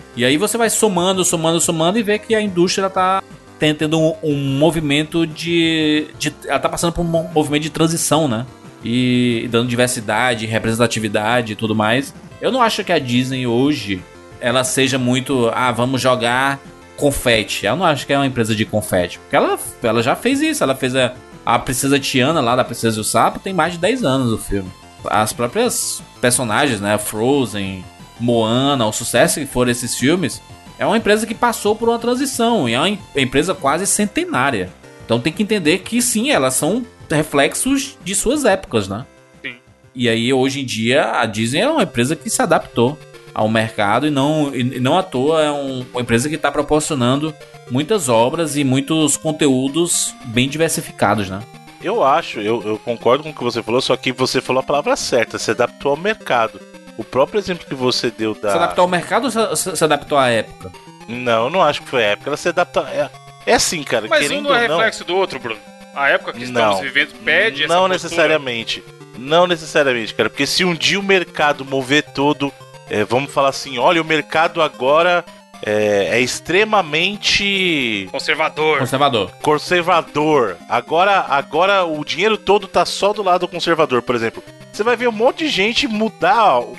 E aí você vai somando, somando, somando e vê que a indústria tá tendo um, um movimento de, de... Ela tá passando por um movimento de transição, né? E dando diversidade, representatividade e tudo mais. Eu não acho que a Disney hoje, ela seja muito... Ah, vamos jogar confete. Eu não acho que é uma empresa de confete. Porque ela, ela já fez isso. Ela fez a, a Princesa Tiana lá, da Princesa e o Sapo, tem mais de dez anos o filme. As próprias personagens, né? Frozen, Moana, o sucesso que foram esses filmes, é uma empresa que passou por uma transição. E é uma empresa quase centenária. Então tem que entender que sim, elas são reflexos de suas épocas, né? Sim. E aí hoje em dia a Disney é uma empresa que se adaptou ao mercado e não, e não à toa é um, uma empresa que está proporcionando muitas obras e muitos conteúdos bem diversificados, né? Eu acho, eu, eu concordo com o que você falou, só que você falou a palavra certa, se adaptou ao mercado. O próprio exemplo que você deu da... Se adaptou ao mercado ou se, se adaptou à época? Não, eu não acho que foi a época, ela se adapta... É, é assim, cara, mas querendo um não é ou não... reflexo do outro, Bruno. A época que estamos não, vivendo pede essa Não postura. necessariamente. Não necessariamente, cara, porque se um dia o mercado mover todo... É, vamos falar assim, olha, o mercado agora é, é extremamente... Conservador. Conservador. Conservador. Agora, agora o dinheiro todo tá só do lado conservador, por exemplo. Você vai ver um monte de gente mudar, ó,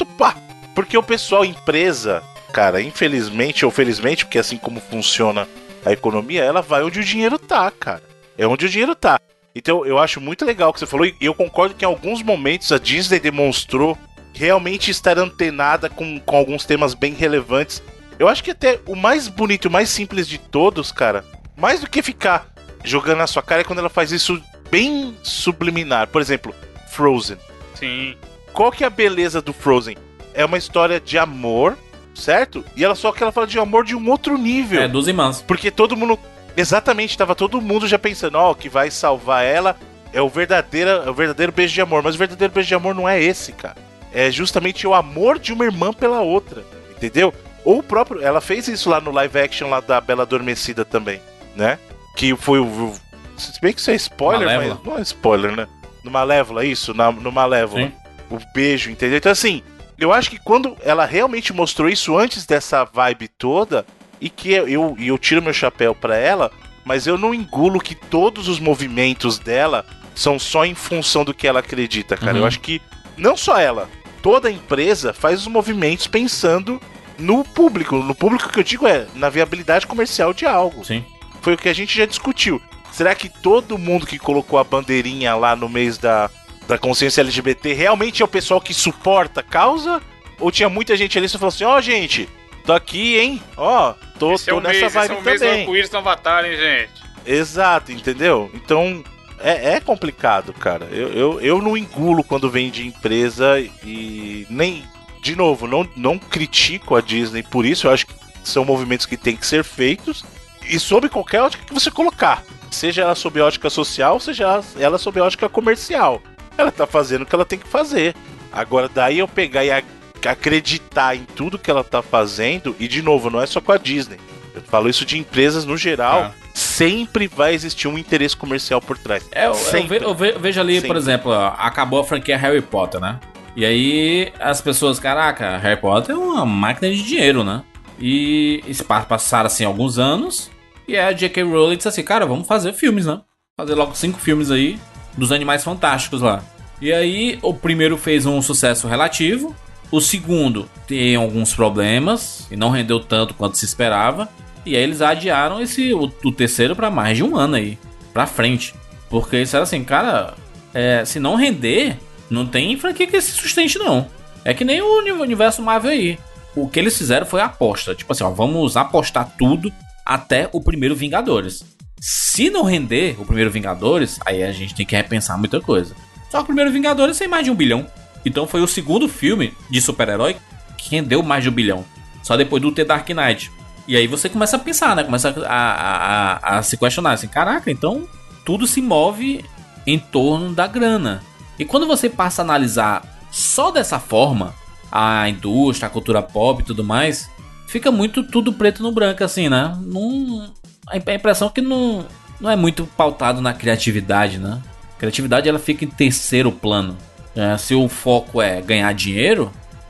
porque o pessoal, empresa, cara, infelizmente ou felizmente, porque assim como funciona a economia, ela vai onde o dinheiro tá, cara. É onde o dinheiro tá. Então eu acho muito legal o que você falou, e eu concordo que em alguns momentos a Disney demonstrou realmente estar antenada com, com alguns temas bem relevantes. Eu acho que até o mais bonito e o mais simples de todos, cara, mais do que ficar jogando na sua cara, é quando ela faz isso bem subliminar. Por exemplo, Frozen. Sim. Qual que é a beleza do Frozen? É uma história de amor, certo? E ela só que ela fala de amor de um outro nível. É, dos irmãos. Porque todo mundo... Exatamente, tava todo mundo já pensando, ó, oh, que vai salvar ela é o, verdadeiro, é o verdadeiro beijo de amor. Mas o verdadeiro beijo de amor não é esse, cara. É justamente o amor de uma irmã pela outra, entendeu? Ou o próprio... Ela fez isso lá no live action lá da Bela Adormecida também, né? Que foi o... Se bem que isso é spoiler, Malévola. mas não é spoiler, né? No Malévola, isso? Na, no Malévola. Sim. O beijo, entendeu? Então assim, eu acho que quando ela realmente mostrou isso antes dessa vibe toda, e que eu, eu, eu tiro meu chapéu pra ela, mas eu não engulo que todos os movimentos dela são só em função do que ela acredita, cara. Uhum. Eu acho que não só ela, toda a empresa faz os movimentos pensando no público. No público que eu digo é na viabilidade comercial de algo. Sim. Foi o que a gente já discutiu. Será que todo mundo que colocou a bandeirinha lá no mês da, da consciência L G B T realmente é o pessoal que suporta a causa? Ou tinha muita gente ali que falou assim, ó, oh, gente, tô aqui, hein? Ó, oh, tô, esse tô é o nessa mês, vibe esse é o mês do também. arco-íris no Avatar, hein, gente? Exato, entendeu? Então, é, é complicado, cara. Eu, eu, eu não engulo quando vem de empresa e nem... De novo, não, não critico a Disney por isso. Eu acho que são movimentos que têm que ser feitos e sob qualquer ótica que você colocar. Seja ela sob ótica social, seja ela, ela sob ótica comercial. Ela tá fazendo o que ela tem que fazer. Agora, daí eu pegar e a, acreditar em tudo que ela tá fazendo, e de novo, não é só com a Disney. Eu falo isso de empresas no geral. Ah. Sempre vai existir um interesse comercial por trás. É, eu, eu, ve, eu, ve, eu vejo ali, Sempre. por exemplo, ó, acabou a franquia Harry Potter, né? E aí as pessoas, caraca, Harry Potter é uma máquina de dinheiro, né? E, e passaram assim alguns anos, e a J K Rowling disse assim, cara, vamos fazer filmes, né? Fazer logo cinco filmes aí dos Animais Fantásticos lá. E aí o primeiro fez um sucesso relativo, o segundo tem alguns problemas e não rendeu tanto quanto se esperava. E aí eles adiaram esse, o, o terceiro pra mais de um ano aí, pra frente. Porque eles disseram assim, cara, é, se não render, não tem franquia que se sustente não. É que nem o universo Marvel aí. O que eles fizeram foi a aposta. Tipo assim, ó, vamos apostar tudo até o primeiro Vingadores. Se não render o primeiro Vingadores, aí a gente tem que repensar muita coisa. Só que o primeiro Vingadores tem mais de um bilhão. Então foi o segundo filme de super-herói que rendeu mais de um bilhão. Só depois do The Dark Knight. E aí você começa a pensar, né? Começa a, a, a, a se questionar assim, caraca, então tudo se move em torno da grana. E quando você passa a analisar só dessa forma, a indústria, a cultura pop e tudo mais, fica muito tudo preto no branco, assim, né? Não, a impressão é que não, não é muito pautado na criatividade, né? A criatividade ela fica em terceiro plano. É, se o foco é ganhar dinheiro,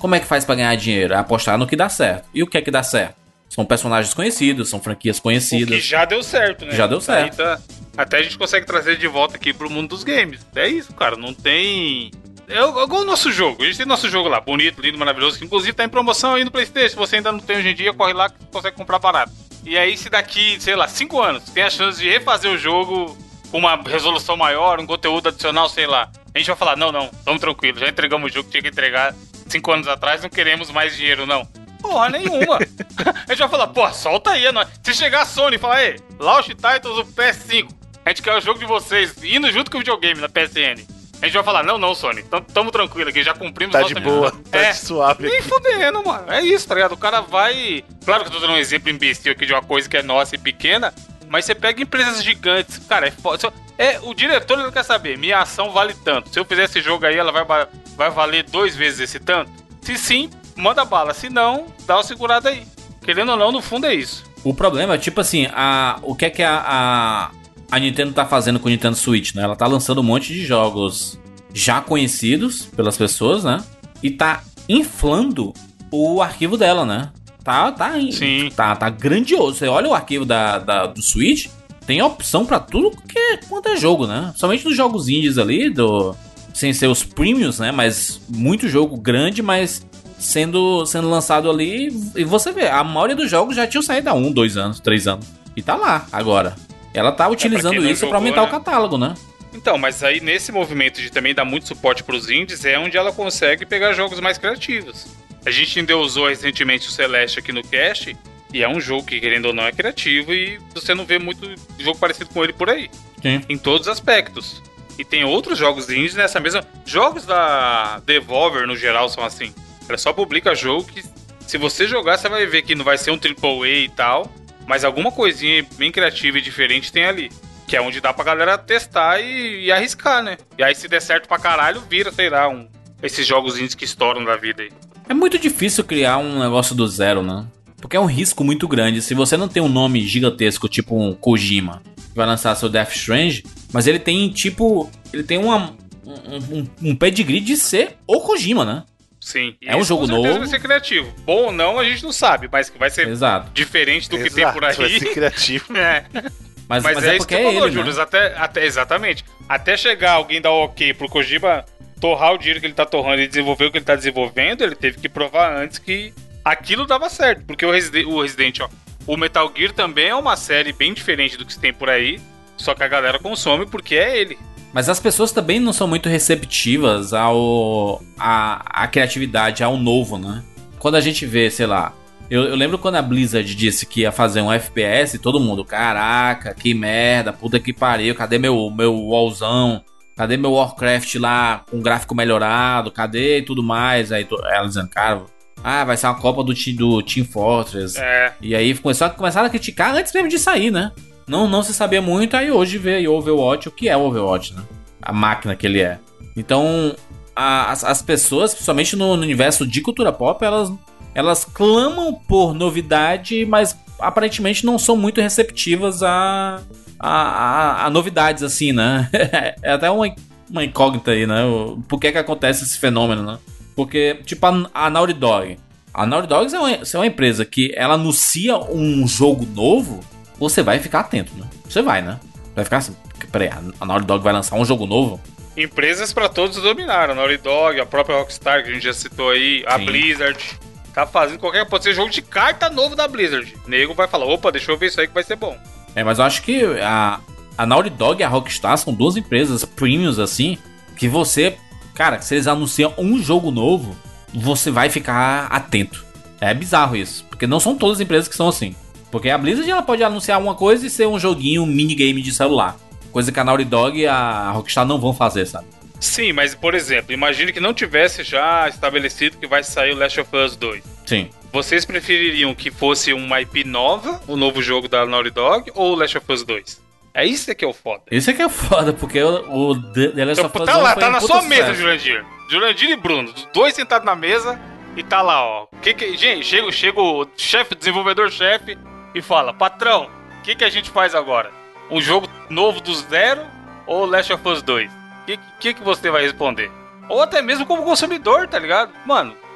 Como é que faz pra ganhar dinheiro? É apostar no que dá certo. E o que é que dá certo? São personagens conhecidos, são franquias conhecidas. O que já deu certo, né? Já deu certo. Tá, até a gente consegue trazer de volta aqui pro mundo dos games. É isso, cara. Não tem... É igual o nosso jogo. A gente tem nosso jogo lá, bonito, lindo, maravilhoso, que inclusive tá em promoção aí no PlayStation. Se você ainda não tem hoje em dia, corre lá que consegue comprar barato. E aí, se daqui, sei lá, cinco anos, tem a chance de refazer o jogo com uma resolução maior, um conteúdo adicional, sei lá. A gente vai falar, não, não, tamo tranquilo, já entregamos o jogo que tinha que entregar cinco anos atrás, não queremos mais dinheiro, não. Porra, nenhuma. A gente vai falar, porra, solta aí, é nóis. Se chegar a Sony e falar, ei, Launch Titles do P S cinco, a gente quer o jogo de vocês, indo junto com o videogame na P S N. A gente vai falar, não, não, Sony, tamo, tamo tranquilo aqui, já cumprimos tá nossa de boa, missão. tá É, de suave nem aqui. fudendo, mano. É isso, tá ligado? O cara vai... Claro que eu tô dando um exemplo imbecil aqui de uma coisa que é nossa e pequena, mas você pega empresas gigantes, cara, é foda. É, o diretor ele quer saber, minha ação vale tanto. Se eu fizer esse jogo aí, ela vai, vai valer dois vezes esse tanto? Se sim, manda bala. Se não, dá uma segurada aí. Querendo ou não, no fundo é isso. O problema é, tipo assim, a, o que é que a, a, a Nintendo tá fazendo com o Nintendo Switch, né? Ela tá lançando um monte de jogos já conhecidos pelas pessoas, né? E tá inflando o arquivo dela, né? Tá, tá, Sim. tá, tá grandioso. Você olha o arquivo da, da, do Switch, tem opção pra tudo que é, quanto é jogo, né? Somente nos jogos indies ali, do, sem ser os premiums, né? Mas muito jogo grande, mas sendo, sendo lançado ali. E você vê, a maioria dos jogos já tinham saído há um, dois anos, três anos. E tá lá, agora. Ela tá utilizando é, pra isso jogou, pra aumentar né? o catálogo, né? Então, mas aí nesse movimento de também dar muito suporte pros indies, é onde ela consegue pegar jogos mais criativos. A gente ainda usou recentemente o Celeste aqui no cast, e é um jogo que, querendo ou não, é criativo, e você não vê muito jogo parecido com ele por aí. Sim. Em todos os aspectos. E tem outros jogos indies nessa mesma... Jogos da Devolver, no geral, são assim. Ela só publica jogo que, se você jogar, você vai ver que não vai ser um triplo A e tal, mas alguma coisinha bem criativa e diferente tem ali. Que é onde dá pra galera testar e, e arriscar, né? E aí, se der certo pra caralho, vira, sei lá, um, esses jogos indies que estouram da vida aí. É muito difícil criar um negócio do zero, né? Porque é um risco muito grande. Se você não tem um nome gigantesco, tipo um Kojima, que vai lançar seu Death Strange, mas ele tem, tipo... Ele tem uma, um, um, um pedigree de ser o Kojima, né? Sim. E é um esse, jogo com certeza novo. Vai ser criativo. Bom ou não, a gente não sabe, mas que vai ser Exato. diferente do que Exato, tem por aí. vai ser criativo. É. Mas, Mas, mas é, é isso porque que você é falou, ele, Júlio. né? Até, até, exatamente. Até chegar alguém dar ok pro Kojima torrar o dinheiro que ele tá torrando e desenvolver o que ele tá desenvolvendo, ele teve que provar antes que aquilo dava certo. Porque o Resident, o Resident, ó, o Metal Gear também é uma série bem diferente do que se tem por aí, só que a galera consome porque é ele. Mas as pessoas também não são muito receptivas ao a, a criatividade, ao novo, né? Quando a gente vê, sei lá... Eu, eu lembro quando a Blizzard disse que ia fazer um F P S, todo mundo, caraca, que merda, puta que pariu, cadê meu, meu WoWzão? Cadê meu Warcraft lá com gráfico melhorado? Cadê e tudo mais? Aí ela dizendo, cara, ah, vai ser uma Copa do, do Team Fortress. É. E aí começou, começaram a criticar antes mesmo de sair, né? Não, não se sabia muito, aí hoje vê o Overwatch, o que é o Overwatch, né? A máquina que ele é. Então, a, as, as pessoas, principalmente no, no universo de cultura pop, elas... Elas clamam por novidade, mas aparentemente não são muito receptivas a, a, a, a novidades, assim, né? É até uma, uma incógnita aí, né? Por que que acontece esse fenômeno, né? Porque, tipo, a, a Naughty Dog. A Naughty Dog é uma, é uma empresa que ela anuncia um jogo novo, você vai ficar atento, né? Você vai, né? Vai ficar assim, peraí, a Naughty Dog vai lançar um jogo novo? Empresas pra todos dominaram. A Naughty Dog, a própria Rockstar, que a gente já citou aí, a Sim. Blizzard... Tá fazendo qualquer... Pode ser jogo de carta novo da Blizzard. O nego vai falar, opa, deixa eu ver isso aí que vai ser bom. É, mas eu acho que a, a Naughty Dog e a Rockstar são duas empresas premiums, assim, que você... Cara, se eles anunciam um jogo novo, você vai ficar atento. É bizarro isso, porque não são todas as empresas que são assim. Porque a Blizzard ela pode anunciar uma coisa e ser um joguinho, um minigame de celular. Coisa que a Naughty Dog e a Rockstar não vão fazer, sabe? Sim, mas, por exemplo, imagine que não tivesse já estabelecido que vai sair o Last of Us dois. Sim. Vocês prefeririam que fosse uma I P nova, o novo jogo da Naughty Dog, ou o Last of Us dois? É isso que é o foda. Isso é que é foda, porque o, o The Last of Us Tá lá, foi tá um na puta sua mesa, sucesso. Jurandir. Jurandir e Bruno, os dois sentados na mesa, e tá lá, ó. Que que, gente, chega, chega o chefe, desenvolvedor-chefe, e fala, patrão, o que, que a gente faz agora? Um jogo novo do zero ou Last of Us dois? O que, que que você vai responder? Ou até mesmo como consumidor, tá ligado? Mano,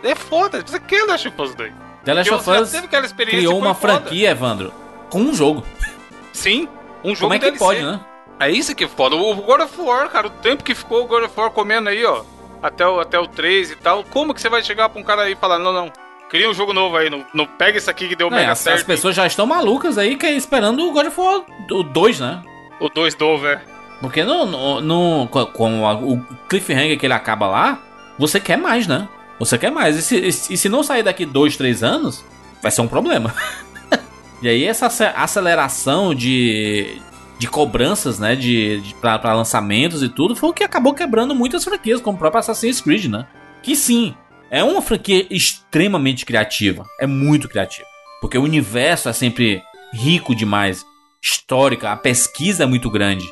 É foda, você quer The Last of Us dois. The Last of Us criou uma franquia, Evandro, com um jogo. Sim, um jogo Como é que D L C. pode, né? É isso que é foda. O God of War, cara, o tempo que ficou o God of War comendo aí, ó, até o, até o três e tal, como que você vai chegar pra um cara aí e falar, não, não, cria um jogo novo aí, não, não pega isso aqui que deu É, mega as, certo. as pessoas já estão malucas aí que é esperando o God of War o dois, né? O dois novo, é. Porque no, no, no, com, com a, o cliffhanger que ele acaba lá, você quer mais, né? Você quer mais. E se, e, e se não sair daqui dois, três anos, vai ser um problema. E aí essa aceleração de, de cobranças, né? De, de, pra, pra lançamentos e tudo, foi o que acabou quebrando muitas franquias, como o próprio Assassin's Creed, né? Que sim, é uma franquia extremamente criativa. É muito criativa. Porque o universo é sempre rico demais. Histórica, a pesquisa é muito grande.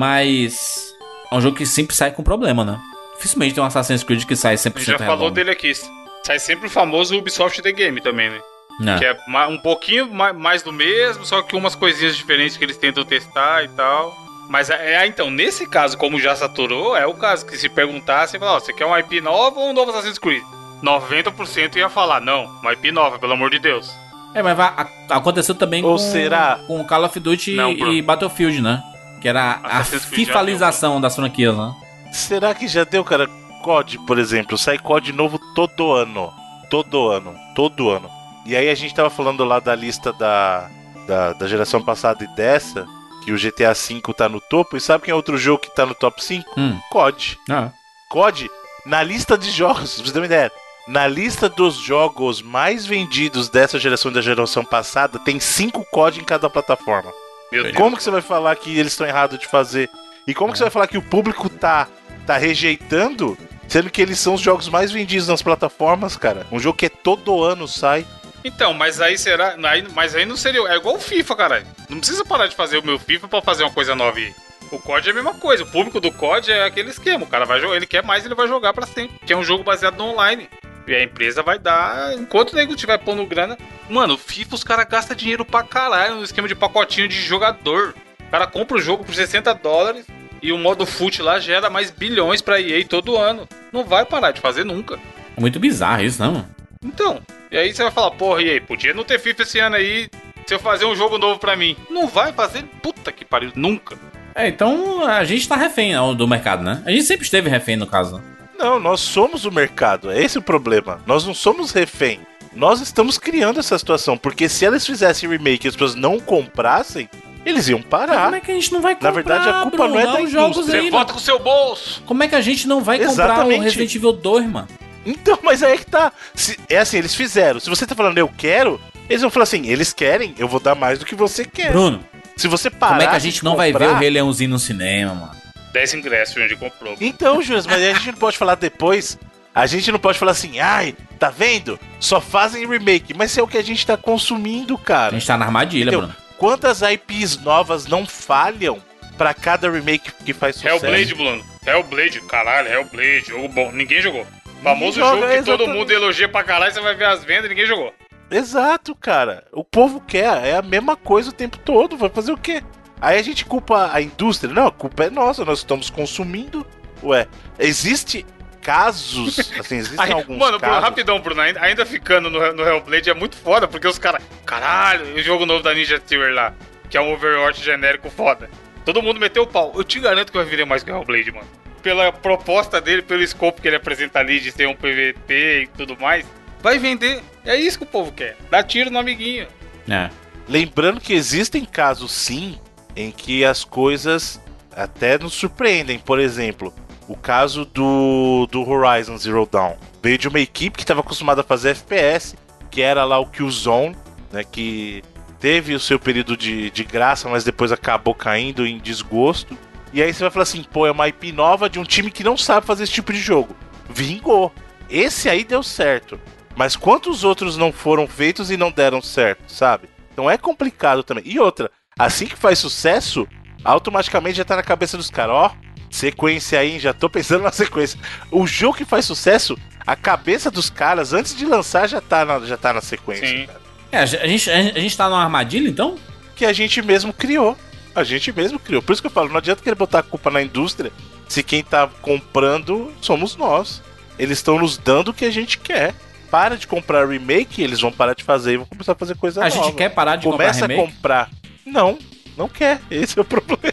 Mas é um jogo que sempre sai com problema, né? Dificilmente tem um Assassin's Creed que sai cem por cento A gente já falou redondo. dele aqui. Sai sempre o famoso Ubisoft The Game também, né? Não. Que é ma- um pouquinho ma- mais do mesmo, só que umas coisinhas diferentes que eles tentam testar e tal. Mas é, é então, nesse caso, como já saturou, é o caso que se perguntasse, você fala, ó, você quer uma I P nova ou um novo Assassin's Creed? noventa por cento ia falar, não, uma I P nova, pelo amor de Deus. É, mas vai, a, aconteceu também Ou com, será? com Call of Duty Não, e Bruno. Battlefield, né? Que era a Assassin's Creed já fifalização das franquias, né? Será que já deu, cara? C O D, por exemplo, sai C O D novo todo ano. Todo ano. Todo ano. E aí a gente tava falando lá da lista da, da, da geração passada e dessa, que o G T A cinco tá no topo. E sabe quem é outro jogo que tá no top cinco? Hum. C O D. Ah. C O D, na lista de jogos, pra você ter uma ideia, na lista dos jogos mais vendidos dessa geração e da geração passada, tem cinco C O D em cada plataforma. Meu Deus. Como que você vai falar que eles estão errados de fazer? E como que você vai falar que o público tá, tá rejeitando, sendo que eles são os jogos mais vendidos nas plataformas, cara? Um jogo que é todo ano sai. Então, mas aí será. Aí, mas aí não seria. É igual o FIFA, caralho. Não precisa parar de fazer o meu FIFA pra fazer uma coisa nova aí. O C O D é a mesma coisa. O público do C O D é aquele esquema. O cara vai jogar, ele quer mais, ele vai jogar pra sempre. Que é um jogo baseado no online. E a empresa vai dar. Enquanto o nego estiver pondo grana. Mano, o FIFA os caras gastam dinheiro pra caralho no esquema de pacotinho de jogador. O cara compra o jogo por sessenta dólares. E o modo foot lá gera mais bilhões pra E A todo ano. Não vai parar de fazer nunca. É muito bizarro isso, não? Então, e aí você vai falar, porra, e aí, podia não ter FIFA esse ano aí se eu fazer um jogo novo pra mim. Não vai fazer, puta que pariu, nunca. É, então a gente tá refém ó, do mercado, né? A gente sempre esteve refém, no caso, né? Não, nós somos o mercado, é esse o problema. Nós não somos refém. Nós estamos criando essa situação, porque se eles fizessem remake e as pessoas não comprassem, eles iam Mas parar. como é que a gente não vai comprar, Na verdade, a culpa Bruno? não é da os jogos indústria. aí, Você mano. volta com o seu bolso. Como é que a gente não vai comprar o Exatamente. Resident Evil dois, mano? Então, mas aí é que tá. Se- é assim, eles fizeram. Se você tá falando eu quero, eles vão falar assim, eles querem, eu vou dar mais do que você quer. Bruno, Se você parar como é que a de gente não vai ver comprar- o Rei Leãozinho no cinema, mano? dez ingressos onde comprou. Então, Júlio, mas aí a gente não pode falar depois. A gente não pode falar assim, ai, tá vendo? Só fazem remake. Mas é o que a gente tá consumindo, A cara. gente tá na armadilha, Entendeu? Bruno. Quantas I Ps novas não falham pra cada remake que faz sucesso? Hellblade, Bruno. Hellblade, caralho, Hellblade, jogo bom. Ninguém jogou. Famoso joga, jogo que todo exatamente. mundo elogia pra caralho, você vai ver as vendas e ninguém jogou. Exato, cara. O povo quer, é a mesma coisa o tempo todo. Vai fazer o quê? Aí a gente culpa a indústria. Não, a culpa é nossa, nós estamos consumindo. Ué, existe casos, assim, existem Aí, alguns mano, Bruno, casos. rapidão, Bruno, ainda, ainda ficando no, no Hellblade é muito foda, porque os caras. Caralho, o jogo novo da Ninja Theory lá, que é um Overwatch genérico foda. Todo mundo meteu o pau. Eu te garanto que eu virei mais que o Hellblade, mano. Pela proposta dele, pelo escopo que ele apresenta ali de ser um P V P e tudo mais, vai vender. É isso que o povo quer. Dá tiro no amiguinho. É. Lembrando que existem casos, sim, em que as coisas até nos surpreendem. Por exemplo, o caso do, do Horizon Zero Dawn. Veio de uma equipe que estava acostumada a fazer F P S, que era lá o Killzone, né, que teve o seu período de, de graça, mas depois acabou caindo em desgosto. E aí você vai falar assim, pô, é uma I P nova de um time que não sabe fazer esse tipo de jogo. Vingou. Esse aí deu certo. Mas quantos outros não foram feitos e não deram certo, sabe? Então é complicado também. E outra, assim que faz sucesso, automaticamente já tá na cabeça dos caras, ó, sequência aí, já tô pensando na sequência. O jogo que faz sucesso, a cabeça dos caras, antes de lançar, já tá na, já tá na sequência. Sim. Cara. É, a gente, a gente tá numa armadilha, então? Que a gente mesmo criou. A gente mesmo criou. Por isso que eu falo, não adianta querer botar a culpa na indústria, se quem tá comprando somos nós. Eles estão nos dando o que a gente quer. para de comprar remake, eles vão parar de fazer e vão começar a fazer coisa A nova. gente quer parar de Começa comprar remake? a comprar. Não, não quer. Esse é o problema.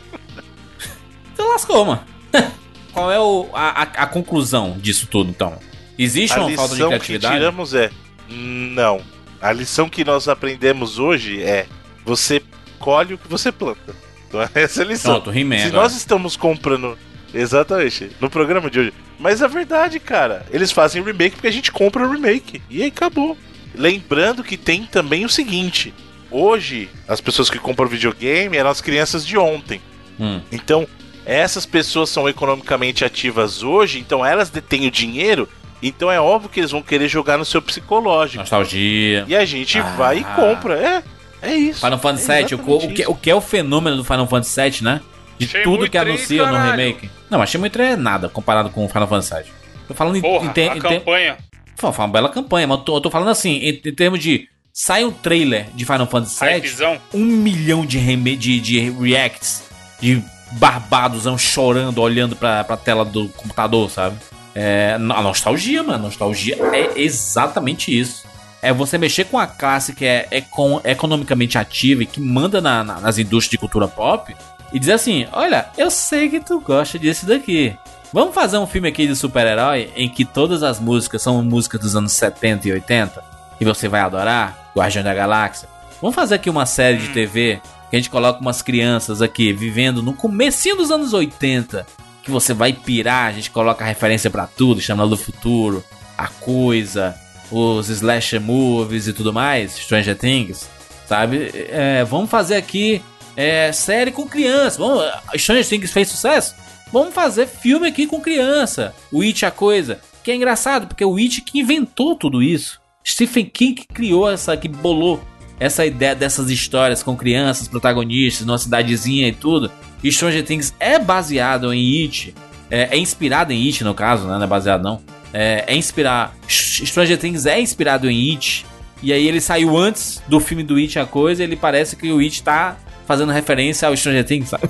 Então lascou, mano. Qual é o, a, a, a conclusão disso tudo, então? Existe A uma falta de lição que criatividade? tiramos é, não. A lição que nós aprendemos hoje é, você colhe o que você planta. Então essa é a lição. Pronto, He-Man Se agora. nós estamos comprando... Exatamente, no programa de hoje. Mas é verdade, cara. Eles fazem remake porque a gente compra o remake. E aí acabou. Lembrando que tem também o seguinte. Hoje, as pessoas que compram videogame eram as crianças de ontem. Hum. Então, essas pessoas são economicamente ativas hoje, então elas detêm o dinheiro, então é óbvio que eles vão querer jogar no seu psicológico. Nostalgia. E a gente Ah. vai e compra. É, é isso. Final Fantasy é sete, o, o, que, isso. o que é o fenômeno do Final Fantasy sete, né? De Shenmue tudo que três, anuncia no caralho. remake. Não, mas Shenmue três é nada comparado com o Final Fantasy sete. Tô falando em, Porra, em, te- a em te- campanha. Foi uma bela campanha, mas eu tô, eu tô falando assim, em, em termos de... Sai um trailer de Final Fantasy sete, Hypezão. um milhão de, reme- de, de reacts, de barbadosão chorando, olhando pra, pra tela do computador, sabe? É, a nostalgia, mano, nostalgia é exatamente isso. É você mexer com a classe que é econ- economicamente ativa e que manda na- na- nas indústrias de cultura pop e dizer assim, olha, eu sei que tu gosta disso daqui. Vamos fazer um filme aqui de super-herói em que todas as músicas são músicas dos anos setenta e oitenta e você vai adorar, Guardião da Galáxia. Vamos fazer aqui uma série de T V que a gente coloca umas crianças aqui vivendo no comecinho dos anos oitenta, que você vai pirar, a gente coloca referência pra tudo, Chamado do Futuro, A Coisa, os slasher movies e tudo mais, Stranger Things, sabe? É, vamos fazer aqui é, série com criança. Vamos, Stranger Things fez sucesso? Vamos fazer filme aqui com criança. O It, A Coisa. Que é engraçado, porque o It que inventou tudo isso. Stephen King que criou essa, que bolou essa ideia dessas histórias com crianças, protagonistas, numa cidadezinha e tudo. E Stranger Things é baseado em It. É, é inspirado em It, no caso, né? Não é baseado, não. É, é inspirado... Stranger Things é inspirado em It. E aí ele saiu antes do filme do It, A Coisa. E ele parece que o It tá fazendo referência ao Stranger Things, sabe?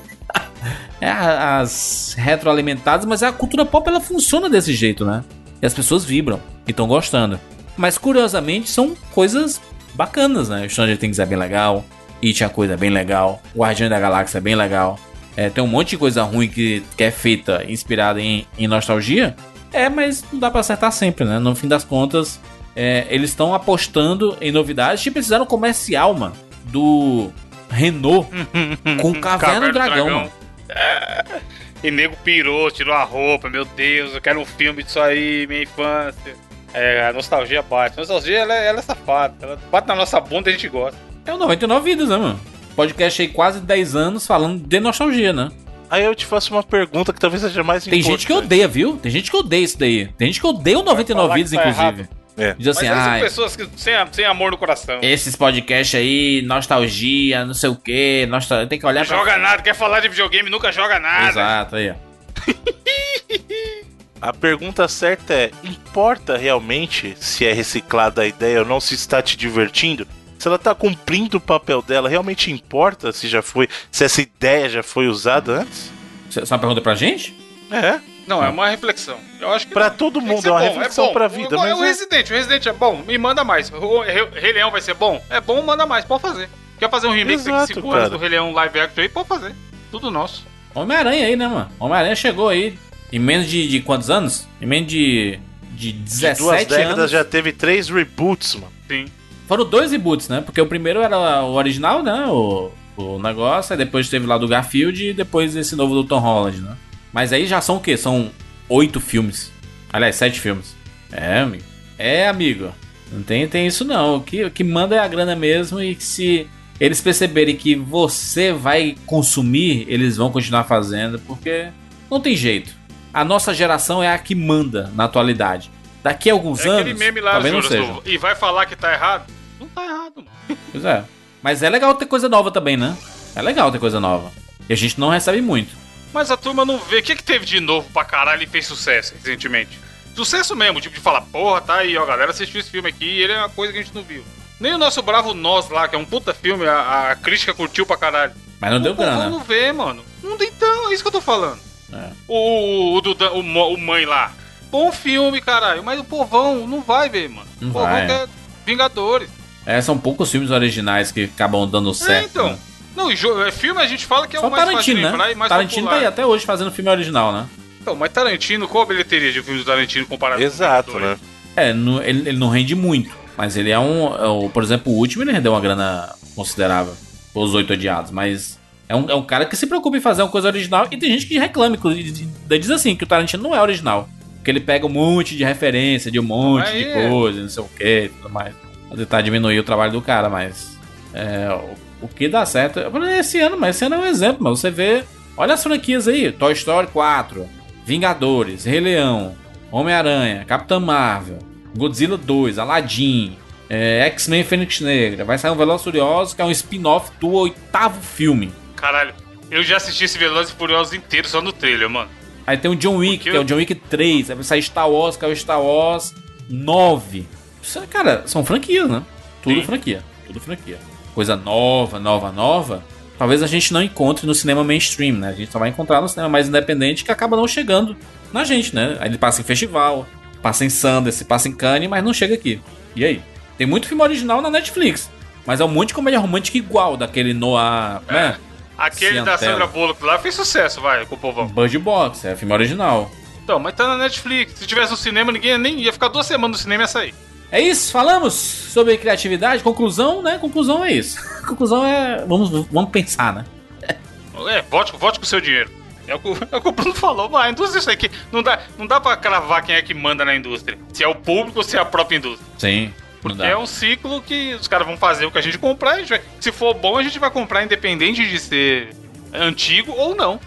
É as retroalimentadas, mas a cultura pop ela funciona desse jeito, né? E as pessoas vibram e estão gostando. Mas curiosamente são coisas bacanas, né? Stranger Things é bem legal, It, A Coisa é bem legal, Guardião da Galáxia é bem legal. É, tem um monte de coisa ruim que, que é feita inspirada em, em nostalgia. É, mas não dá pra acertar sempre, né? No fim das contas, é, eles estão apostando em novidades. Tipo, eles fizeram um comercial, mano, do Renault com Caverna do Dragão, mano. É. E nego pirou, tirou a roupa, meu Deus, eu quero um filme disso aí, minha infância. É, a nostalgia bate. A nostalgia, ela, é- ela é safada. Ela bate na nossa bunda e a gente gosta. É o noventa e nove Vidas, né, mano? Podcast aí quase dez anos falando de nostalgia, né? Aí eu te faço uma pergunta que talvez seja mais Tem importante. gente que odeia, viu? Tem gente que odeia isso daí. Tem gente que odeia o noventa e nove Vai Vidas, falar que tá inclusive. É. Diz assim, Mas aí ah, são pessoas que, sem, sem amor no coração. esses podcasts aí, nostalgia, não sei o que, nostalgia, tem que olhar Não joga nada, quer falar de videogame, nunca joga nada. Exato, aí, ó. A pergunta certa é, importa realmente se é reciclada a ideia ou não, se está te divertindo? Se ela está cumprindo o papel dela, realmente importa se já foi, se essa ideia já foi usada antes? Isso é uma pergunta pra gente? É, Não, é uma reflexão. Eu acho que pra não. todo Tem que mundo, ser é uma bom, reflexão bom. pra vida, O, mas o é. Resident, o Resident é bom, me manda mais. O Rei Rei Leão vai ser bom? É bom, manda mais, pode fazer. Quer fazer um remake de Exato, cinco cara. anos do Rei Leão live action aí? Pode fazer. Tudo nosso. Homem-Aranha aí, né, mano? Homem-Aranha chegou aí em menos de, de quantos anos? Em menos de, de De dezessete duas décadas anos. já teve três reboots, mano. Sim. Foram dois reboots, né? Porque o primeiro era o original, né? O, o negócio, aí depois teve lá do Garfield e depois esse novo do Tom Holland, né? Mas aí já são o quê? São oito filmes. Aliás, sete filmes. É, amigo. É, amigo. Não tem, tem isso não. O que, o que manda é a grana mesmo e que se eles perceberem que você vai consumir, eles vão continuar fazendo, porque não tem jeito. A nossa geração é a que manda na atualidade. Daqui a alguns É anos, aquele meme lá, talvez não Juras, seja. do- e vai falar que tá errado? Não tá errado, mano. Pois é. Mas é legal ter coisa nova também, né? É legal ter coisa nova. E a gente não recebe muito. Mas a turma não vê. O que, que teve de novo pra caralho e fez sucesso recentemente? Sucesso mesmo, tipo de falar, porra, tá aí, ó, a galera assistiu esse filme aqui e ele é uma coisa que a gente não viu. Nem o nosso Bravo Nós lá, que é um puta filme, a, a crítica curtiu pra caralho. Mas não deu O povo grana. não vê, mano. Não tem, então, é isso que eu tô falando. É. O, o, o, do Dan- o, Mo- o mãe lá. bom filme, caralho. Mas o povão não vai ver, mano. Não o povão vai. quer Vingadores. É, são poucos filmes originais que acabam dando certo. É, então. Né? Não, e jo- é, filme a gente fala que é Só o mais fácil de Tarantino, lembrar né? e mais Tarantino popular. tá aí até hoje fazendo filme original, né? Então, mas Tarantino, qual a bilheteria de filmes do Tarantino comparado Exato, com o né? É, no- ele, ele não rende muito. Mas ele é um. é o- por exemplo, o último ele rendeu uma grana considerável. Os Oito Odiados. Mas é um, é um cara que se preocupa em fazer uma coisa original. E tem gente que reclama, inclusive. Diz assim, que o Tarantino não é original. Porque ele pega um monte de referência, de um monte Mas de é. coisa, não sei o que e tudo mais. Pra tentar diminuir o trabalho do cara, mas. É, o, o que dá certo. Eu falei, esse ano, mas esse ano é um exemplo, mas você vê. Olha as franquias aí: Toy Story quatro, Vingadores, Rei Leão, Homem-Aranha, Capitã Marvel, Godzilla dois, Aladdin, é, X-Men Fênix Negra. Vai sair um Velozes e Furiosos, que é um spin-off do oitavo filme. Caralho, eu já assisti esse Velozes e Furiosos inteiro só no trailer, mano. Aí tem o John Wick, Porque que é eu- o John Wick três. Aí vai sair Star Wars, que é o Star Wars nove. Isso, é, cara, são franquias, né? Tudo Sim. franquia. Tudo franquia. Coisa nova, nova, nova. Talvez a gente não encontre no cinema mainstream, né? A gente só vai encontrar no cinema mais independente, que acaba não chegando na gente, né? Aí ele passa em festival, passa em Sundance, passa em Cannes, mas não chega aqui. E aí? Tem muito filme original na Netflix, mas é um monte de comédia romântica igual, daquele Noah, né? Aquele da Ciantella. Sandra Bullock lá fez sucesso, vai, com o povão. Bird Box, é filme original. Então, mas tá na Netflix. Se tivesse no cinema, ninguém nem ia ficar duas semanas no cinema e ia sair. É isso, falamos sobre criatividade. Conclusão, né? Conclusão é isso. Conclusão é. Vamos, vamos pensar, né? É, vote, vote com o seu dinheiro. É o, que, o- é o que o Bruno falou, mas a indústria isso aqui. Não dá, não dá pra cravar quem é que manda na indústria. Se é o público ou se é a própria indústria. Sim. Porque é um ciclo que os caras vão fazer o que a gente comprar. A gente vai- se for bom, a gente vai comprar independente de ser antigo ou não.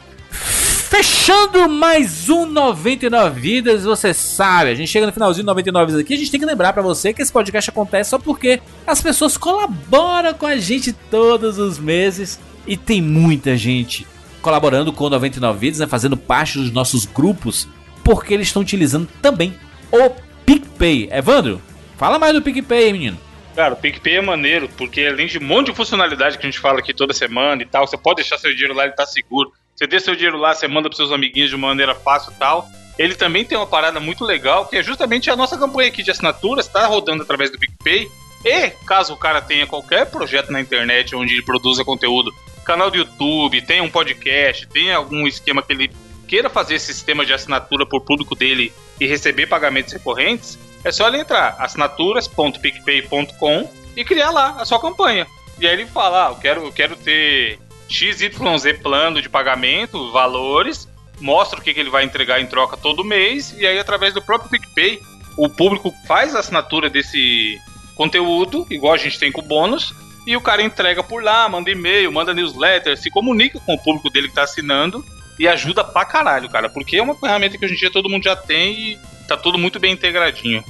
Fechando mais um noventa e nove Vidas, você sabe, a gente chega no finalzinho do noventa e nove aqui, a gente tem que lembrar pra você que esse podcast acontece só porque as pessoas colaboram com a gente todos os meses e tem muita gente colaborando com o noventa e nove Vidas, né, fazendo parte dos nossos grupos, porque eles estão utilizando também o PicPay. Evandro, fala mais do PicPay, menino. Cara, o PicPay é maneiro, porque além de um monte de funcionalidade que a gente fala aqui toda semana e tal, você pode deixar seu dinheiro lá, ele tá seguro. Você deixa seu dinheiro lá, você manda pros seus amiguinhos de uma maneira fácil e tal. Ele também tem uma parada muito legal, que é justamente a nossa campanha aqui de assinaturas, tá rodando através do PicPay. E, caso o cara tenha qualquer projeto na internet onde ele produza conteúdo, canal do YouTube, tenha um podcast, tenha algum esquema que ele queira fazer esse sistema de assinatura por público dele e receber pagamentos recorrentes, é só ele entrar assinaturas ponto picpay ponto com e criar lá a sua campanha. E aí ele fala, ah, eu quero, eu quero ter X Y Z plano de pagamento, valores, mostra o que, que ele vai entregar em troca todo mês, e aí através do próprio PicPay, o público faz a assinatura desse conteúdo, igual a gente tem com o bônus, e o cara entrega por lá, manda e-mail, manda newsletter, se comunica com o público dele que tá assinando, e ajuda pra caralho, cara, porque é uma ferramenta que hoje em dia todo mundo já tem e tá tudo muito bem integradinho.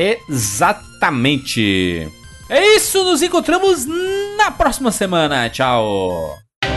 Exatamente. É isso, nos encontramos na próxima semana. Tchau.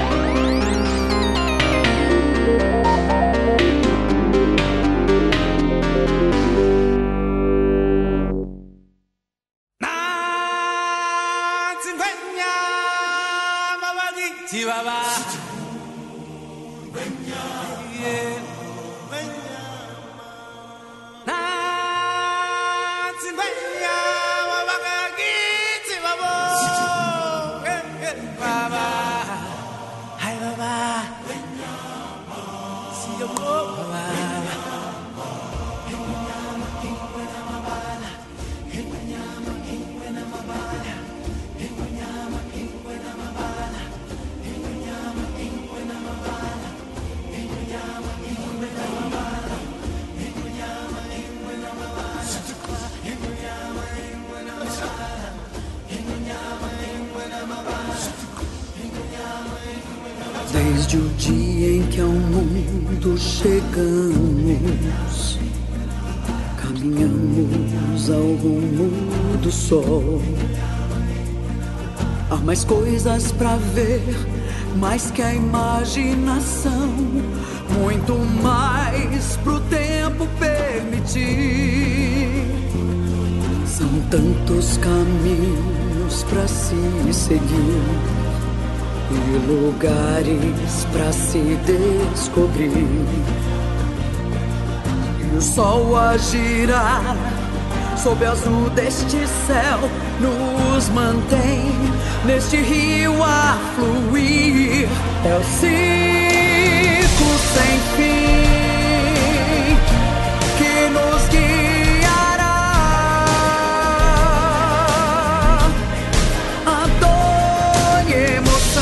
Desde o dia em que ao mundo chegamos, caminhamos ao rumo do sol. Há mais coisas pra ver, mais que a imaginação, muito mais pro tempo permitir. São tantos caminhos pra se seguir e lugares pra se descobrir. E o sol a girar sob o azul deste céu nos mantém neste rio a fluir. É o ciclo sem fim que nos guiará. A dor e emoção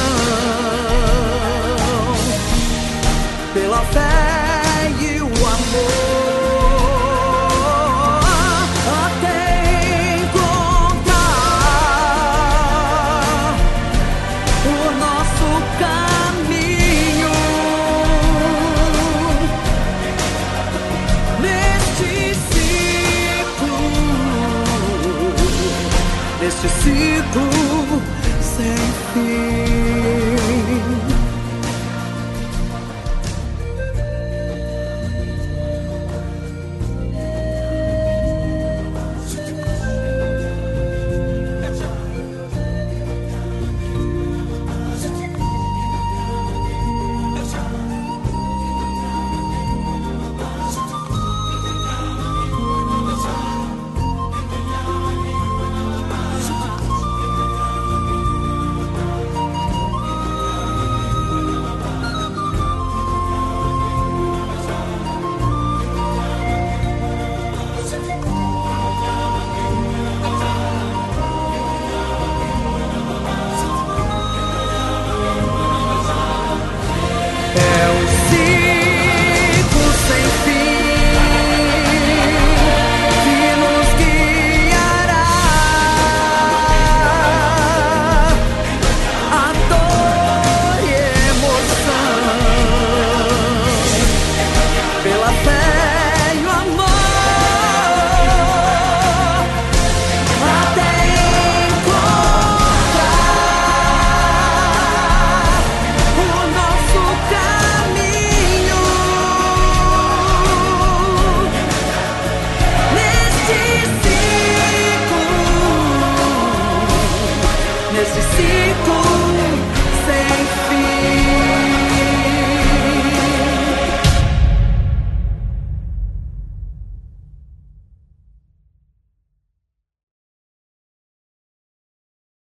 pela fé e o amor. Este ciclo sem fim.